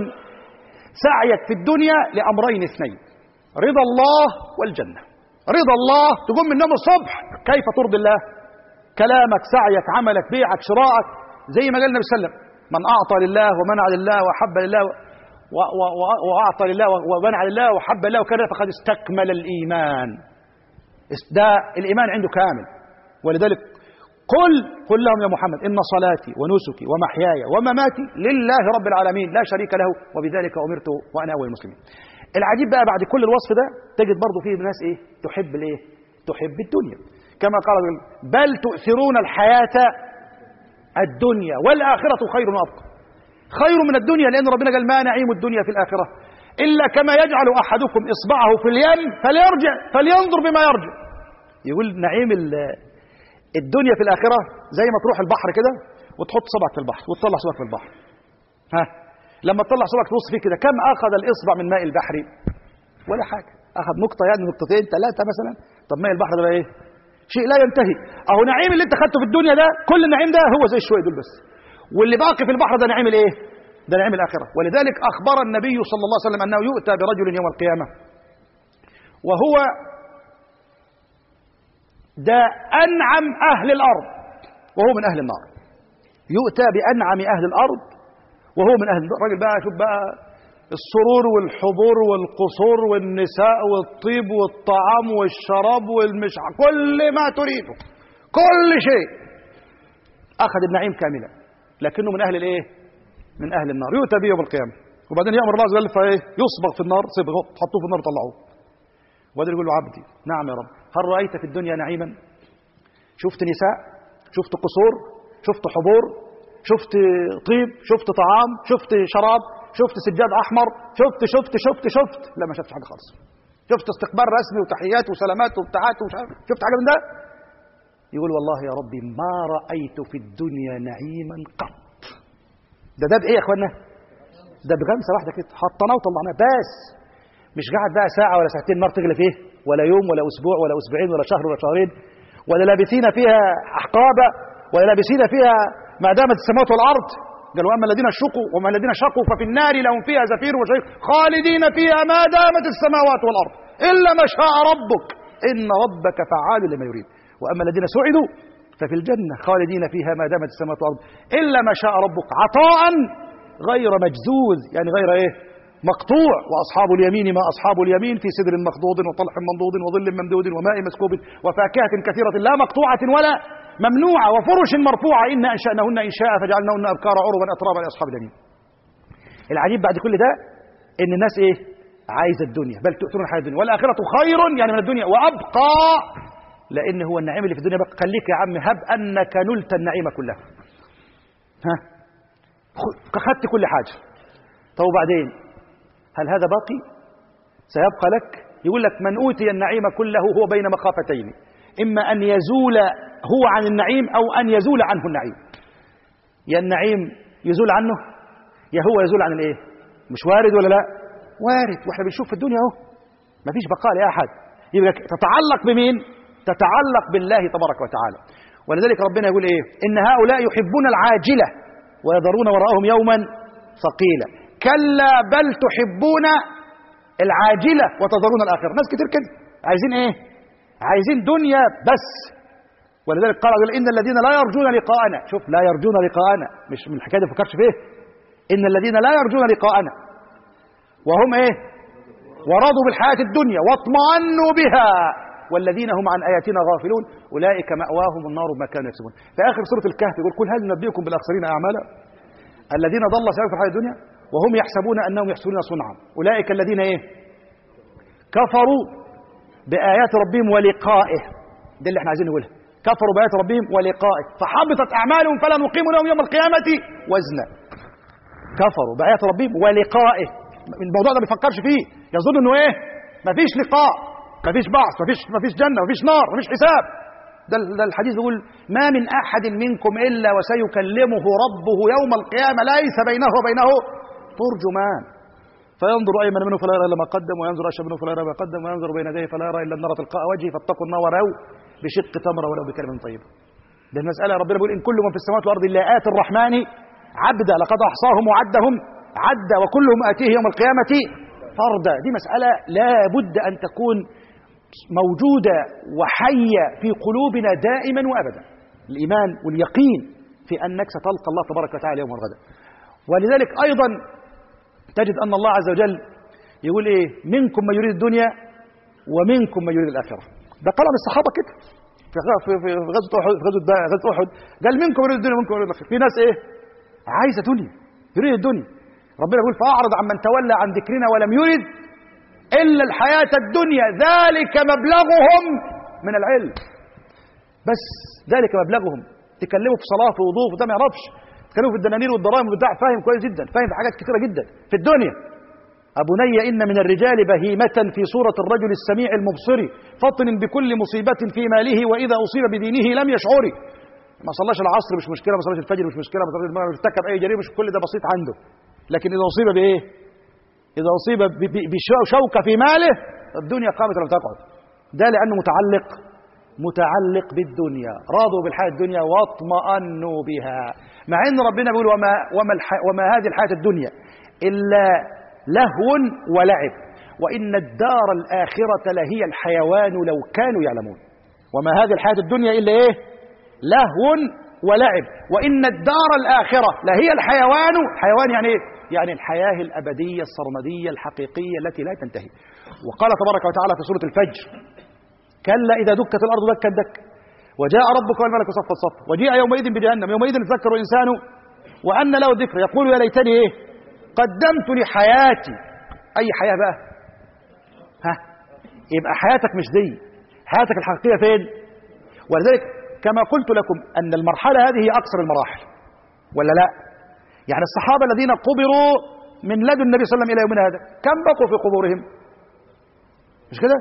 سعيك في الدنيا لأمرين اثنين: رضا الله والجنة. رضا الله، تقوم من النوم الصبح كيف ترضي الله؟ كلامك، سعيك، عملك، بيعك، شراءك، زي ما قال النبي صلى الله عليه وسلم: من أعطى لله ومنع لله وحب لله وأعطى لله ومنع لله وحب لله وكذا فقد استكمل الإيمان. ده الإيمان عنده كامل. ولذلك قل قل لهم يا محمد إن صلاتي ونسكي ومحياي ومماتي لله رب العالمين لا شريك له وبذلك أمرت وأنا أول المسلمين. العجيب بقى بعد كل الوصف ده تجد برضه فيه ناس إيه تحب الإيه تحب الدنيا، كما قال بل تؤثرون الحياة الدنيا والآخرة خير وأبقى. خير من الدنيا لأن ربنا قال ما نعيم الدنيا في الآخرة إلا كما يجعل أحدكم إصبعه في اليم فليرجع فلينظر بما يرجع. يقول نعيم الدنيا في الآخرة زي ما تروح البحر كده وتحط صبعك في البحر وتطلع صبعك في البحر. ها لما تطلع صبعك تبص فيه كده كم أخذ الإصبع من ماء البحر؟ ولا حاجة، أخذ نقطة يعني نقطتين ثلاثة مثلا. طب ماء البحر ده إيه؟ شيء لا ينتهي. أهو نعيم اللي أنت خدته في الدنيا ده كل النعيم ده هو زي الشوية دول بس، واللي باقي في البحر ده نعيم الإيه؟ ده نعيم الآخرة. ولذلك أخبر النبي صلى الله عليه وسلم أنه يؤتى برجل يوم القيامة وهو ده أنعم أهل الأرض وهو من أهل النار. يؤتى بأنعم أهل الأرض وهو من أهل النار. الراجل بقى شوف بقى السرور والحضور والقصور والنساء والطيب والطعام والشراب والمش كل ما تريده كل شيء أخذ النعيم كاملا، لكنه من أهل الإيه؟ من أهل النار. يؤتى به يوم القيامة وبعدين يأمر الله عز وجل فإيه؟ يصبغ في النار صبغه تحطوه في النار وطلعوه. وبعدين يقول له عبدي نعم يا رب هل رأيت في الدنيا نعيما؟ شفت نساء، شفت قصور، شفت حضور، شفت طيب، شفت طعام، شفت شراب، شفت سجاد أحمر، شفت شفت شفت شفت لا ما شفتش حاجة خالص. شفت استقبال رسمي وتحيات وسلامات وبتاعات ومش عارف شفت حاجة من ده؟ يقول والله يا ربي ما رأيت في الدنيا نعيما قط. ده ده بإيه يا اخوانا؟ ده بغمسة واحدة كده حطناه وطلعناه بس، مش قاعد بقى ساعة ولا ساعتين نار تغلي فيه ولا يوم ولا أسبوع ولا أسبوعين ولا شهر ولا شهرين ولا لابسين فيها أحقابا ولا لابسين فيها ما دامت السماوات والأرض. قالوا أما الذين شقوا وما الذين شقوا ففي النار لهم فيها زفير وشهيق خالدين فيها ما دامت السماوات والأرض إلا ما شاء ربك إن ربك فعال لما يريد. وأما الذين سعدوا ففي الجنة خالدين فيها ما دامت السماوات والأرض إلا ما شاء ربك عطاء غير مجزوز يعني غير إيه مقطوع. وأصحاب اليمين ما أصحاب اليمين في سدر مخضود وطلح منضود وظل ممدود وماء مسكوب وفاكهة كثيرة لا مقطوعة ولا ممنوعة وفرش مرفوعة إن أنشأنهن إنشاء فجعلنهن أبكارا عربا أترابا لأصحاب اليمين. العجيب بعد كل ده إن الناس إيه عايزة الدنيا بل تؤثرون الحياة الدنيا والآخرة خير يعني من الدنيا وأبقى، لأن هو النعيم اللي في الدنيا بقى. خليك يا عم هب أنك نلت النعيم كلها، ها أخذت كل حاجة. طب وبعدين هل هذا باقي؟ سيبقى لك؟ يقول لك من أوتي النعيم كله هو بين مخافتين، إما أن يزول هو عن النعيم أو أن يزول عنه النعيم. يا النعيم يزول عنه يا هو يزول عن الإيه؟ مش وارد ولا لا؟ وارد، وإحنا بنشوف في الدنيا أهو مفيش بقاء لأحد. يبقى تتعلق بمين؟ تتعلق بالله تبارك وتعالى. ولذلك ربنا يقول إيه؟ إن هؤلاء يحبون العاجلة ويذرون وراءهم يوما ثقيلا كلا بل تحبون العاجلة وتذرون الآخرة. ناس كتير كده عايزين إيه؟ عايزين دنيا بس. ولذلك قال إن الذين لا يرجون لقاءنا، شوف لا يرجون لقاءنا مش من الحكاية دي فكرش فيه، إن الذين لا يرجون لقاءنا وهم إيه؟ ورضوا بالحياة الدنيا واطمأنوا بها والذين هم عن آياتنا غافلون أولئك مأواهم النار بما كانوا يكسبون. في آخر سورة الكهف يقول قل هل ننبئكم بالأخسرين أعمالا الذين ضل سعيهم في الحياة الدنيا وهم يحسبون أنهم يحسنون صنعا أولئك الذين إيه؟ كفروا بآيات ربهم ولقائه. ده اللي احنا عايزين نقولها، كفروا بآيات ربهم ولقائه فحبطت أعمالهم فلا نقيم لهم يوم القيامة وزنا. كفروا بآيات ربهم ولقائه، الموضوع ده ما بيفكرش فيه، يظن انه ايه؟ مفيش لقاء، مفيش بعث، مفيش مفيش جنة، مفيش نار، مفيش حساب. ده ده الحديث بيقول ما من أحد منكم إلا وسيكلمه ربه يوم القيامة ليس بينه وبينه ترجمان فينظر أيمن منه فلا يرى إلا ما قدم وينظر أشهر منه فلا يرى ما قدم وينظر بين يديه فلا يرى إلا النار تلقاء وجهه فاتقوا النار ولو بشق تمرة ولو بكلمة طيبة. ده المسألة ربنا بيقول إن كل من في السماوات والأرض إلا آتي الرحمن عبدا لقد أحصاهم وعدهم عدا وكلهم آتيه يوم القيامة فردا. دي مسألة لا بد أن تكون موجودة وحية في قلوبنا دائما وأبدا، الإيمان واليقين في أنك ستلقى الله تبارك وتعالى يوم الغد. ولذلك أيضا تجد أن الله عز وجل يقول إيه؟ منكم من يريد الدنيا ومنكم من يريد الآخرة. ده كلام الصحابة كده، في في في غزوه احد في غزوه غزوه احد قال منكم يريد الدنيا منكم يريد الاخره. في ناس ايه عايزه دنيا، يريد الدنيا. ربنا يقول فاعرض عمن تولى عن ذكرنا ولم يرد الا الحياه الدنيا ذلك مبلغهم من العلم. بس ذلك مبلغهم. تكلموا في صلاه في وضوء وده ما يعرفش، تكلموا في الدنانير والدراهم والبتاع فاهم كويس جدا، فاهم في حاجات كثيره جدا في الدنيا. أبني إن من الرجال بهيمة في صورة الرجل السميع المبصر فطن بكل مصيبة في ماله وإذا أصيب بدينه لم يشعر. ما صلاش العصر مش مشكلة، ما صلاش الفجر مش مشكلة، ما ارتكب أي جريمة مش كل ده بسيط عنده. لكن إذا أصيب بإيه؟ إذا أصيب بشوكة في ماله الدنيا قامت لم تقعد. ده لأنه متعلق متعلق بالدنيا، راضوا بالحياة الدنيا واطمأنوا بها. مع إن ربنا بيقول وما وما, وما هذه الحياة الدنيا إلا لهو ولعب وإن الدار الآخرة لهي الحيوان لو كانوا يعلمون. وما هذه الحياة الدنيا إلا إيه؟ لهو ولعب وإن الدار الآخرة لهي الحيوان. حيوان يعني إيه؟ يعني الحياة الأبدية السرمدية الحقيقية التي لا تنتهي. وقال تبارك وتعالى في سورة الفجر كلا إذا دكت الأرض دكا دك وجاء ربك والملك صفا صفا وجيء يومئذ بجهنم يومئذ يتذكر الإنسان وأن له الذكر يقول يا ليتني إيه قدمت لحياتي. أي حياة بقى؟ ها؟ يبقى حياتك مش دي، حياتك الحقيقية فين؟ ولذلك كما قلت لكم أن المرحلة هذه هي أقصر المراحل ولا لا؟ يعني الصحابة الذين قبروا من لدن النبي صلى الله عليه وسلم إلى يومنا هذا كم بقوا في قبورهم؟ مش كده؟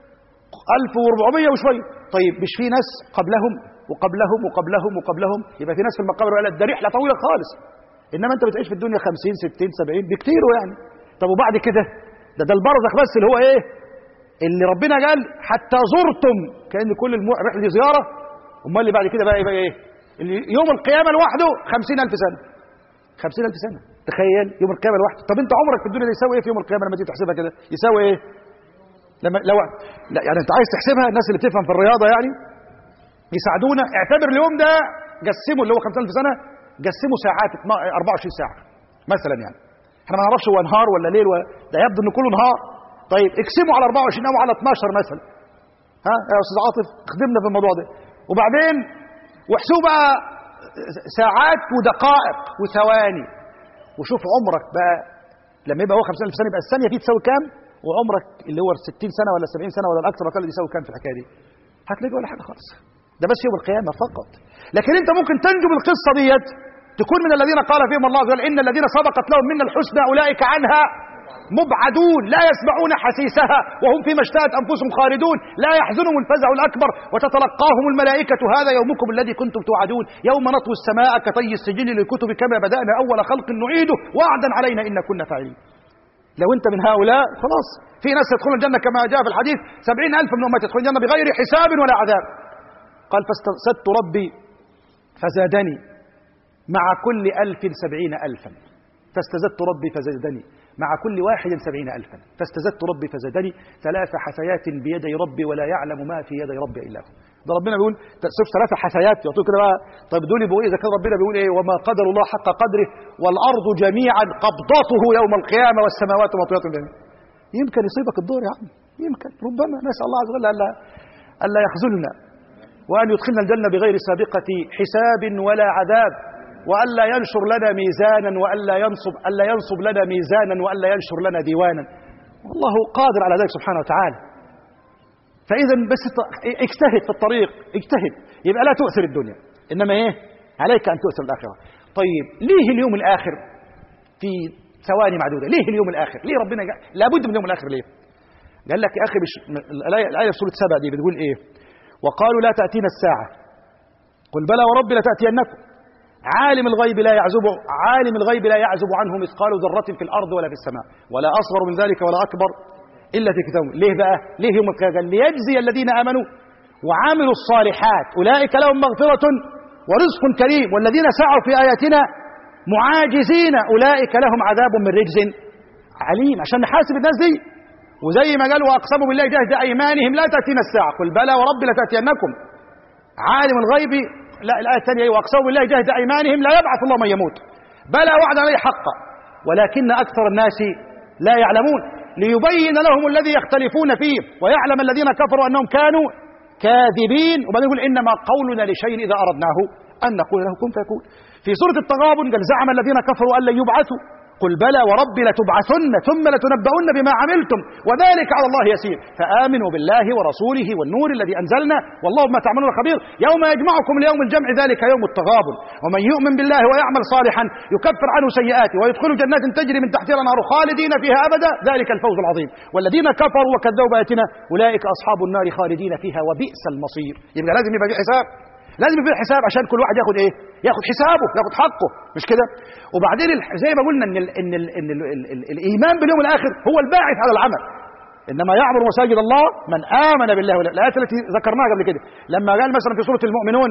ألف وأربعمائة وشوية. طيب مش في ناس قبلهم وقبلهم وقبلهم وقبلهم؟ يبقى في ناس في المقابر ولا ده رحلة طويلة خالص. إنما أنت بتعيش في الدنيا خمسين ستين سبعين بكتير يعني. طب وبعد كده ده ده البرزخ بس اللي هو إيه؟ اللي ربنا قال حتى زرتم كأن كل الرحلة دي زيارة. أمال اللي بعد كده بقى يبقى إيه؟ اللي يوم القيامة لوحده خمسين ألف سنة. خمسين ألف سنة تخيل يوم القيامة لوحده. طب أنت عمرك في الدنيا ده يساوي إيه في يوم القيامة لما تيجي تحسبها كده؟ يساوي إيه؟ لما لو لا يعني أنت عايز تحسبها الناس اللي بتفهم في الرياضة يعني يساعدونا. اعتبر اليوم ده قسمه اللي هو خمسين ألف سنة قسموا ساعات أربعة وعشرين ساعة مثلا يعني. احنا ما نعرفش هو نهار ولا ليل ولا ده يبدو ان كله نهار. طيب اقسموا على أربعة وعشرين او على اثناشر مثلا. ها يا استاذ عاطف خدمنا في الموضوع ده. وبعدين واحسبوا بقى ساعات ودقائق وثواني وشوف عمرك بقى لما يبقى هو خمسين ألف سنة يبقى الثانية فيه تساوي كام؟ وعمرك اللي هو ستين سنة ولا سبعين سنة ولا الاكثر ولا يساوي كام في الحكاية دي؟ هتلاقي ولا حاجة خالص. ده بس يوم القيامة فقط. لكن انت ممكن تنجو بالقصة ديت تكون من الذين قال فيهم الله قال إن الذين سبقت لهم منا الحسنى أولئك عنها مبعدون لا يسمعون حسيسها وهم فيما اشتهت أنفسهم خالدون لا يحزنهم الفزع الأكبر وتتلقاهم الملائكة هذا يومكم الذي كنتم توعدون يوم نطوي السماء كطي السجل للكتب كما بدأنا أول خلق نعيده وعدا علينا إن كنا فاعلين. لو أنت من هؤلاء خلاص. في ناس يدخلون الجنة كما جاء في الحديث سبعين ألف من أمتي يدخلون الجنة بغير حساب ولا عذاب. قال فاستزدت ربي فزادني مع كل ألف سبعين ألفا فاستزدت ربي فزادني مع كل واحد سبعين ألفا فاستزدت ربي فزادني ثلاث حثيات بيدي ربي ولا يعلم ما في يدي ربي إلا هو. ده ربنا بيقول شوف ثلاث حثيات يعطوك كده بقى. طيب دول بيقول إذا كان ربنا بيقول إيه وما قدر الله حق قدره والأرض جميعا قبضته يوم القيامة والسماوات مطويات بيمينه. يمكن يصيبك الدور يا عم يمكن ربما نسأل الله عز وجل ألا ألا يخذلنا وأن يدخلنا الجنة بغير سابقة حساب ولا عذاب وألا ينشر لنا ميزانا وألا ينصب ألا ينصب لنا ميزانا وألا ينشر لنا ديوانا. والله قادر على ذلك سبحانه وتعالى. فإذا بس اجتهد في الطريق اجتهد يبقى لا تؤثر الدنيا إنما إيه عليك أن تؤثر الآخرة. طيب ليه اليوم الآخر في ثواني معدودة؟ ليه اليوم الآخر؟ ليه ربنا جاء؟ لابد من اليوم الآخر. ليه؟ قال لك يا أخي مش الآية في سورة سبع دي بتقول إيه؟ وقالوا لا تأتينا الساعة قل بلى وربي لتأتينكم عالم الغيب لا يعزب عالم الغيب لا يعزب عنه مثقال ذرة في الأرض ولا في السماء ولا أصغر من ذلك ولا أكبر إلا في كتاب. ليه بقى؟ ليه يوم القيامة؟ ليجزي الذين آمنوا وعملوا الصالحات أولئك لهم مغفرة ورزق كريم والذين سعوا في آياتنا معاجزين أولئك لهم عذاب من رجز عليم. عشان نحاسب الناس دي. وزي ما قالوا وأقسموا بالله جهد أيمانهم لا تأتينا الساعة قل بلى وربي لتأتينكم عالم الغيب. لا الآية الثانية وأقسموا بالله جهد أيمانهم لا يبعث الله من يموت بلى وعد عليه حقا ولكن أكثر الناس لا يعلمون ليبين لهم الذي يختلفون فيه ويعلم الذين كفروا أنهم كانوا كاذبين. وبعدين يقول إنما قولنا لشيء إذا أردناه أن نقول له كن فيكون. في سورة التغابن قال زعم الذين كفروا أن لن يبعثوا قل بلى وربي لتبعثن ثم لتنبؤن بما عملتم وذلك على الله يسير فآمنوا بالله ورسوله والنور الذي أنزلنا والله بما تعملون خبير يوم يجمعكم ليوم الجمع ذلك يوم التغابن ومن يؤمن بالله ويعمل صالحا يكفر عنه سيئاته ويدخل جنات تجري من تحتها الأنهار خالدين فيها أبدا ذلك الفوز العظيم والذين كفروا وكذبوا بآياتنا أولئك أصحاب النار خالدين فيها وبئس المصير. يبقى لازم يبقى في حساب، لازم يبقى في حساب عشان كل واحد ياخد ايه؟ ياخد حسابه، ياخد حقه، مش كده؟ وبعدين زي ما قلنا ان ال ان ال ان ال ال ال الايمان باليوم الاخر هو الباعث على العمل. انما يعمر مساجد الله من امن بالله. الايات التي ذكرناها قبل كده لما قال مثلا في سوره المؤمنون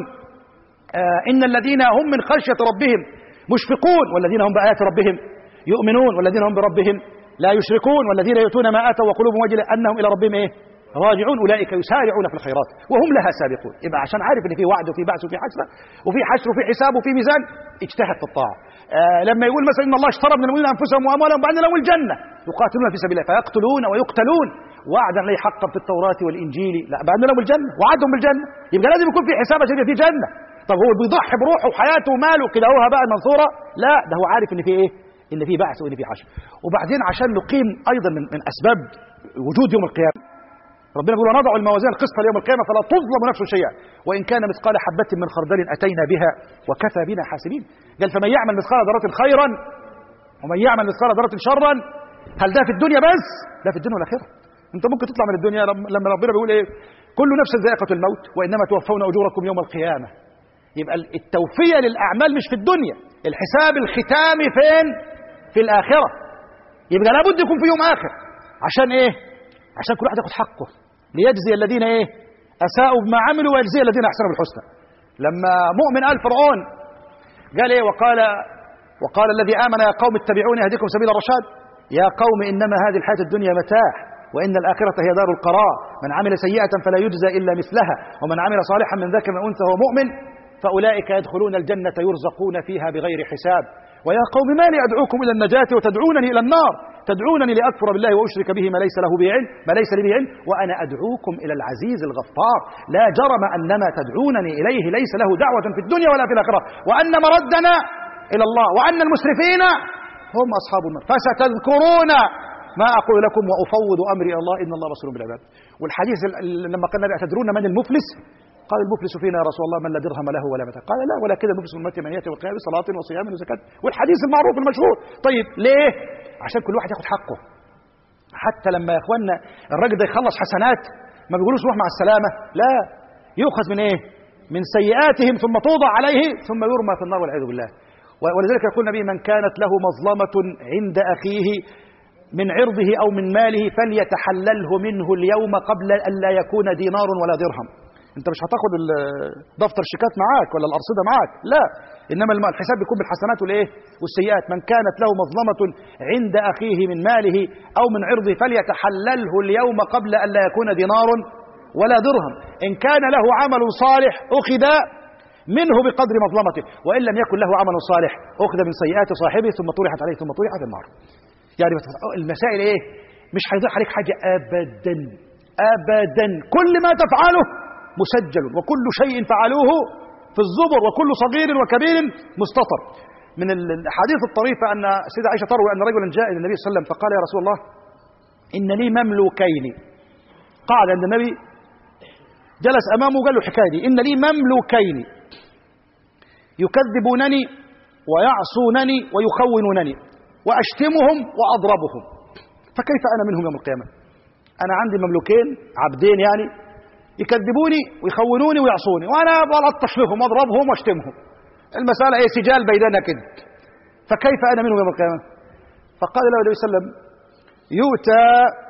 آه ان الذين هم من خشيه ربهم مشفقون والذين هم بايات ربهم يؤمنون والذين هم بربهم لا يشركون والذين يؤتون ما اتوا وقلوبهم وجله انهم الى ربهم ايه؟ راجعون اولئك يسارعون في الخيرات وهم لها سابقون. يبقى عشان عارف ان في وعد وفي بعث وفي حسره وفي حشر وفي حساب وفي ميزان اجتهد في الطاعه. آه لما يقول مثلا ان الله اشترى من المؤمنين انفسهم واموالهم بان لهم الجنه يقاتلون في سبيل الله فيقتلون ويقتلون وعدا عليه حقا في التوراه والانجيل لا بان لهم الجنه وعدهم بالجنه. يبقى لازم يكون في حساب عشان في جنه. طب هو بيضحي بروحه وحياته وماله كده هو بقى منصوره؟ لا، ده هو عارف ان في ايه؟ ان في بعث وان في حشر. وبعدين عشان نقيم ايضا من, من اسباب وجود يوم القيامه ربنا بيقول ونضع الموازين القسط ليوم القيامه فلا تظلم نفس شيئا وان كان مثقال حبه من خردل اتينا بها وكفى بنا حاسبين. قال فمن يعمل مثقال ذره خيرا ومن يعمل مثقال ذره شرا. هل ده في الدنيا بس؟ لا، في الدنيا والاخره. انت ممكن تطلع من الدنيا لما ربنا بيقول ايه؟ كل نفس ذائقه الموت وانما توفون اجوركم يوم القيامه. يبقى التوفيه للاعمال مش في الدنيا، الحساب الختامي فين؟ في الاخره. يبقى لابد يكون في يوم اخر. عشان ايه؟ عشان كل واحد ياخد حقه ليجزي الذين ايه؟ اساءوا بما عملوا ويجزي الذين احسنوا بالحسنى. لما مؤمن آل فرعون قال ايه؟ وقال وقال الذي امن يا قوم اتبعوني اهدكم سبيل الرشاد. يا قوم انما هذه الحياه الدنيا متاع وان الاخره هي دار القرار من عمل سيئه فلا يجزى الا مثلها ومن عمل صالحا من ذكر او انثى وهو مؤمن فاولئك يدخلون الجنه يرزقون فيها بغير حساب. ويا قوم ما لي ادعوكم الى النجاه وتدعونني الى النار تدعونني لأكفر بالله وأشرك به ما ليس له به علم ما ليس لي به علم وأنا أدعوكم إلى العزيز الغفار. لا جرم أن ما تدعونني إليه ليس له دعوة في الدنيا ولا في الآخرة وأن مردنا إلى الله وأن المسرفين هم أصحاب النار فستذكرون ما أقول لكم وأفوض أمري إلى الله إن الله بصير بالعباد. والحديث لما قال النبي أتدرون من المفلس؟ قال المفلس فينا يا رسول الله من لا درهم له ولا متاع. قال لا ولكن المفلس من أمتي من يأتي بالقيام بصلاة وصيام وزكاة. والحديث المعروف المشهور. طيب ليه؟ عشان كل واحد ياخد حقه. حتى لما يا اخوانا الراجل ده يخلص حسنات ما بيقولوش روح مع السلامه، لا، يؤخذ من ايه؟ من سيئاتهم ثم توضع عليه ثم يرمى في النار والعياذ بالله. ولذلك يقول النبي من كانت له مظلمه عند اخيه من عرضه او من ماله فليتحلله منه اليوم قبل ان لا يكون دينار ولا درهم. انت مش هتاخد دفتر الشيكات معاك ولا الارصده معاك، لا، انما الحساب بيكون بالحسنات والايه؟ والسيئات. من كانت له مظلمه عند اخيه من ماله او من عرضه فليتحلله اليوم قبل ان لا يكون دينار ولا درهم. ان كان له عمل صالح اخذ منه بقدر مظلمته وان لم يكن له عمل صالح اخذ من سيئات صاحبه ثم طرحت عليه ثم طرح في النار. يعني المسائل ايه؟ مش هيضيع عليك حاجه ابدا ابدا. كل ما تفعله مسجل وكل شيء فعلوه في الزبر وكل صغير وكبير مستطر. من الحديث الطريفة أن سيدة عائشة تروي أن رجلا جاء إلى النبي صلى الله عليه وسلم فقال يا رسول الله إن لي مملوكين. قعد عند النبي جلس أمامه وقال له الحكاية دي إن لي مملوكين يكذبونني ويعصونني ويخونونني وأشتمهم وأضربهم فكيف أنا منهم يوم القيامة؟ أنا عندي مملوكين عبدين يعني يكذبوني ويخونوني ويعصوني وانا بلطش لهم واضربهم واشتمهم. المساله ايه؟ سجال بيننا كده. فكيف انا منهم يوم القيامه؟ فقال له النبي صلى الله عليه وسلم يؤتى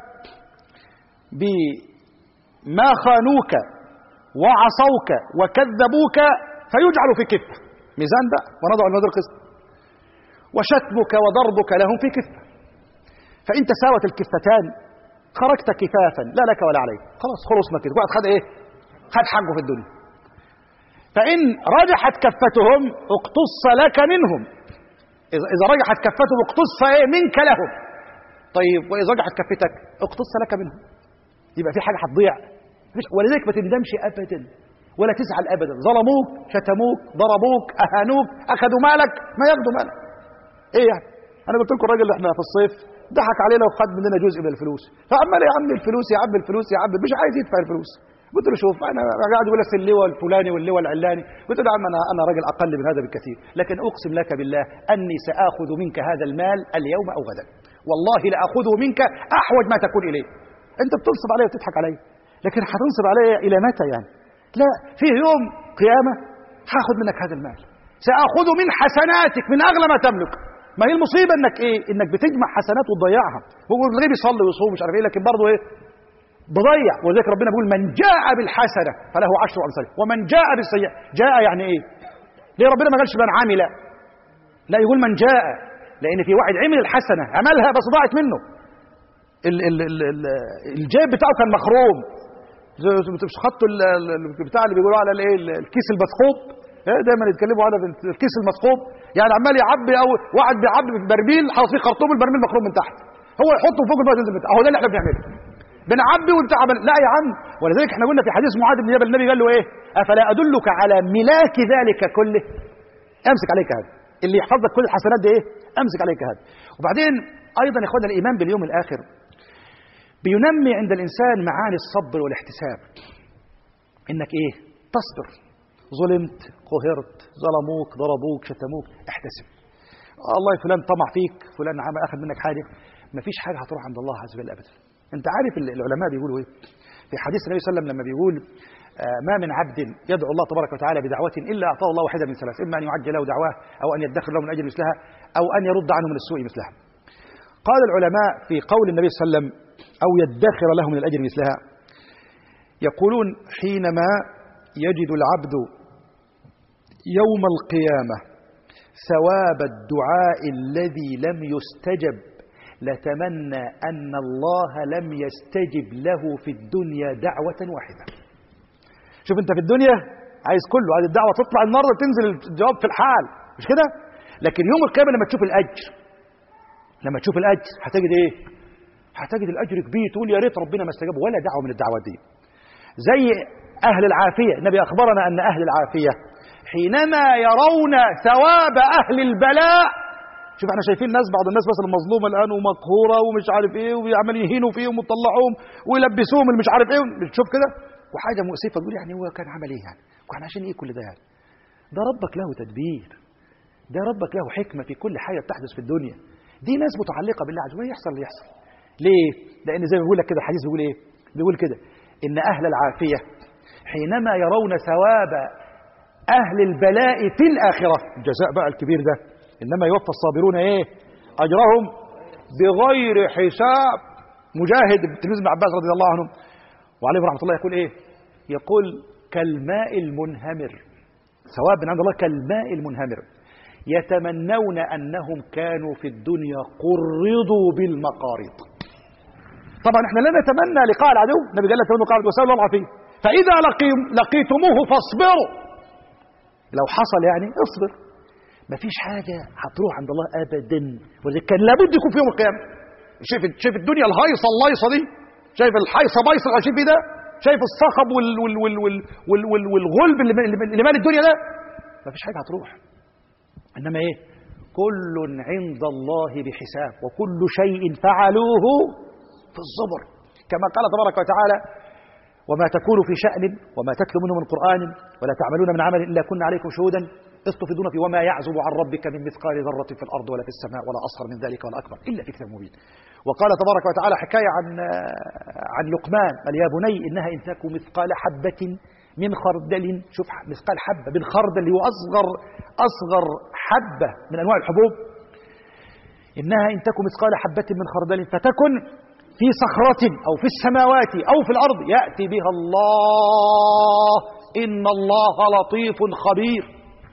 بما خانوك وعصوك وكذبوك فيجعل في كفه، ميزان بقى ونضع الموازين القسط، وشتمك وضربك لهم في كفه. فان تساوت الكفتان خرجت كفافا لا لك ولا عليك، خلاص خلصنا كده. واحد خد ايه؟ خد حقه في الدنيا. فإن رجحت كفتهم اقتص لك منهم. إذا رجحت كفتهم اقتص ايه؟ منك لهم. طيب وإذا رجحت كفتك اقتص لك منهم. يبقى في حاجة هتضيع؟ ولذلك ما تندمش ابدا ولا تزعل ابدا. ظلموك، شتموك، ضربوك، اهانوك، اخذوا مالك، ما ياخدوا مالك. ايه يعني؟ انا قلت لكم الراجل اللي احنا في الصيف ضحك علينا وخد مننا جزء من الفلوس، فعمال يا عم الفلوس يا عم الفلوس يا عم، مش عايز يدفع الفلوس. قلت له شوف انا قاعد اقول لك اللواء الفلاني واللواء العلاني، قلت له يا عم انا انا راجل اقل من هذا بكثير، لكن اقسم لك بالله اني ساخذ منك هذا المال اليوم او غدا، والله لاخذه منك احوج ما تكون اليه. انت بتنصب علي وتضحك علي، لكن هتنصب علي الى متى يعني؟ لا، فيه يوم قيامه هاخذ منك هذا المال، ساخذ من حسناتك من اغلى ما تملك. ما هي المصيبه انك ايه؟ انك بتجمع حسنات وتضيعها. هو اللي بيصلي ويصوم مش عارف ايه، لكن برضه ايه؟ بضيع. ولذلك ربنا بيقول من جاء بالحسنه فله عشر امثالها ومن جاء بالسيئه. جاء يعني ايه؟ ليه ربنا ما قالش من عمل؟ لا، يقول من جاء، لان في واحد عمل الحسنه عملها بس ضاعت منه، ال ال ال ال الجيب بتاعه كان مخروم، مش خدتوا بتاع اللي بيقولوا على الايه الكيس المثقوب، دايما يتكلموا على الكيس المثقوب، يعني عمال يعبي، او واحد بيعبي برميل حاطط فيه خرطوم، البرميل مخروم من تحت، هو يحطه فوق الميه تنزل من تحت. اهو ده اللي احنا بنعمله، بنعبي وانت عمل. لا يا عم، ولذلك احنا قلنا في حديث معاذ بن جبل النبي قال له ايه؟ افلا ادلك على ملاك ذلك كله؟ امسك عليك هذا اللي يحفظ لك كل الحسنات دي، ايه؟ امسك عليك هذا. وبعدين ايضا يا اخوانا الايمان باليوم الاخر بينمي عند الانسان معاني الصبر والاحتساب، انك ايه؟ تصبر. ظلمت، قهرت، ظلموك، ضربوك، شتموك، احتسب. الله فلان طمع فيك، فلان عمل اخذ منك حاجه، مفيش حاجه هتروح عند الله عز وجل ابدا. انت عارف العلماء بيقولوا ايه في حديث النبي صلى الله عليه وسلم لما بيقول آه ما من عبد يدعو الله تبارك وتعالى بدعوه الا اعطاه الله واحده من ثلاث، اما ان يعجل له دعواه، او ان يدخر له من اجل مثلها، او ان يرد عنه من السوء مثلها. قال العلماء في قول النبي صلى الله عليه وسلم او يدخر له من الاجر مثلها، يقولون حينما يجد العبد يوم القيامه ثواب الدعاء الذي لم يستجب لتمنى أن الله لم يستجب له في الدنيا دعوة واحدة. شوف أنت في الدنيا عايز كله، عايز الدعوة تطلع النهارده تنزل الجواب في الحال، مش كده؟ لكن يوم القيامة لما تشوف الأجر، لما تشوف الأجر هتجد إيه؟ هتجد الأجر كبير، تقول يا ريت ربنا ما استجاب ولا دعوة من الدعوات دي. زي أهل العافية، النبي أخبرنا أن أهل العافية حينما يرون ثواب أهل البلاء. شوف احنا شايفين ناس، بعض الناس مثلا مظلومه الان ومقهوره ومش عارف ايه، وعمال يهينوا فيهم ويطلعوهم ويلبسوهم اللي مش عارف ايه، بتشوف كده وحاجه مؤسفه، تقول يعني هو كان عمل ايه يعني؟ وكان عشان ايه كل ده يعني؟ ده ربك له تدبير، ده ربك له حكمه في كل حاجه بتحدث في الدنيا. دي ناس متعلقه بالله عز وجل، يحصل اللي يحصل. ليه؟ لان زي ما بيقول لك كده الحديث بيقول ايه؟ بيقول كده ان اهل العافيه حينما يرون ثواب اهل البلاء في الاخره، الجزاء بقى الكبير ده، إنما يوفى الصابرون إيه؟ أجرهم بغير حساب. مجاهد تلميذ ابن عباس رضي الله عنه وعليه رحمة الله يقول إيه؟ يقول كالماء المنهمر، ثواب من عند الله كالماء المنهمر، يتمنون أنهم كانوا في الدنيا قرضوا بالمقاريض. طبعا احنا لا نتمنى لقاء العدو، النبي قال لا تتمنوا لقاء العدو وسألوا الله العافية، فإذا لقيتموه فاصبروا. لو حصل يعني اصبر، مفيش حاجة هتروح عند الله أبدا. ولذلك كان لابد يكون في يوم القيامة. شايف شايف الدنيا الهيصة اللايصة دي، شايف الحيصة بايصة اللي عايشين فيه ده، شايف الصخب وال وال وال وال وال وال والغلب اللي اللي مال الدنيا ده، مفيش حاجة هتروح. إنما إيه؟ كل عند الله بحساب وكل شيء فعلوه في الزبر، كما قال تبارك وتعالى وما تكون في شأن وما تتلو منه من قرآن ولا تعملون من عمل إلا كنا عليكم شهودا إذ تفيضون فيه وما يعزب عن ربك من مثقال ذرة في الأرض ولا في السماء ولا أصغر من ذلك ولا أكبر إلا في كتاب مبين. وقال تبارك وتعالى حكاية عن عن لقمان قال يا بني إنها إن تك مثقال حبة من خردل، شوف مثقال حبة من خردل اللي هو أصغر أصغر حبة من أنواع الحبوب، إنها إن تك مثقال حبة من خردل فتكن في صخرة أو في السماوات أو في الأرض يأتي بها الله إن الله لطيف خبير.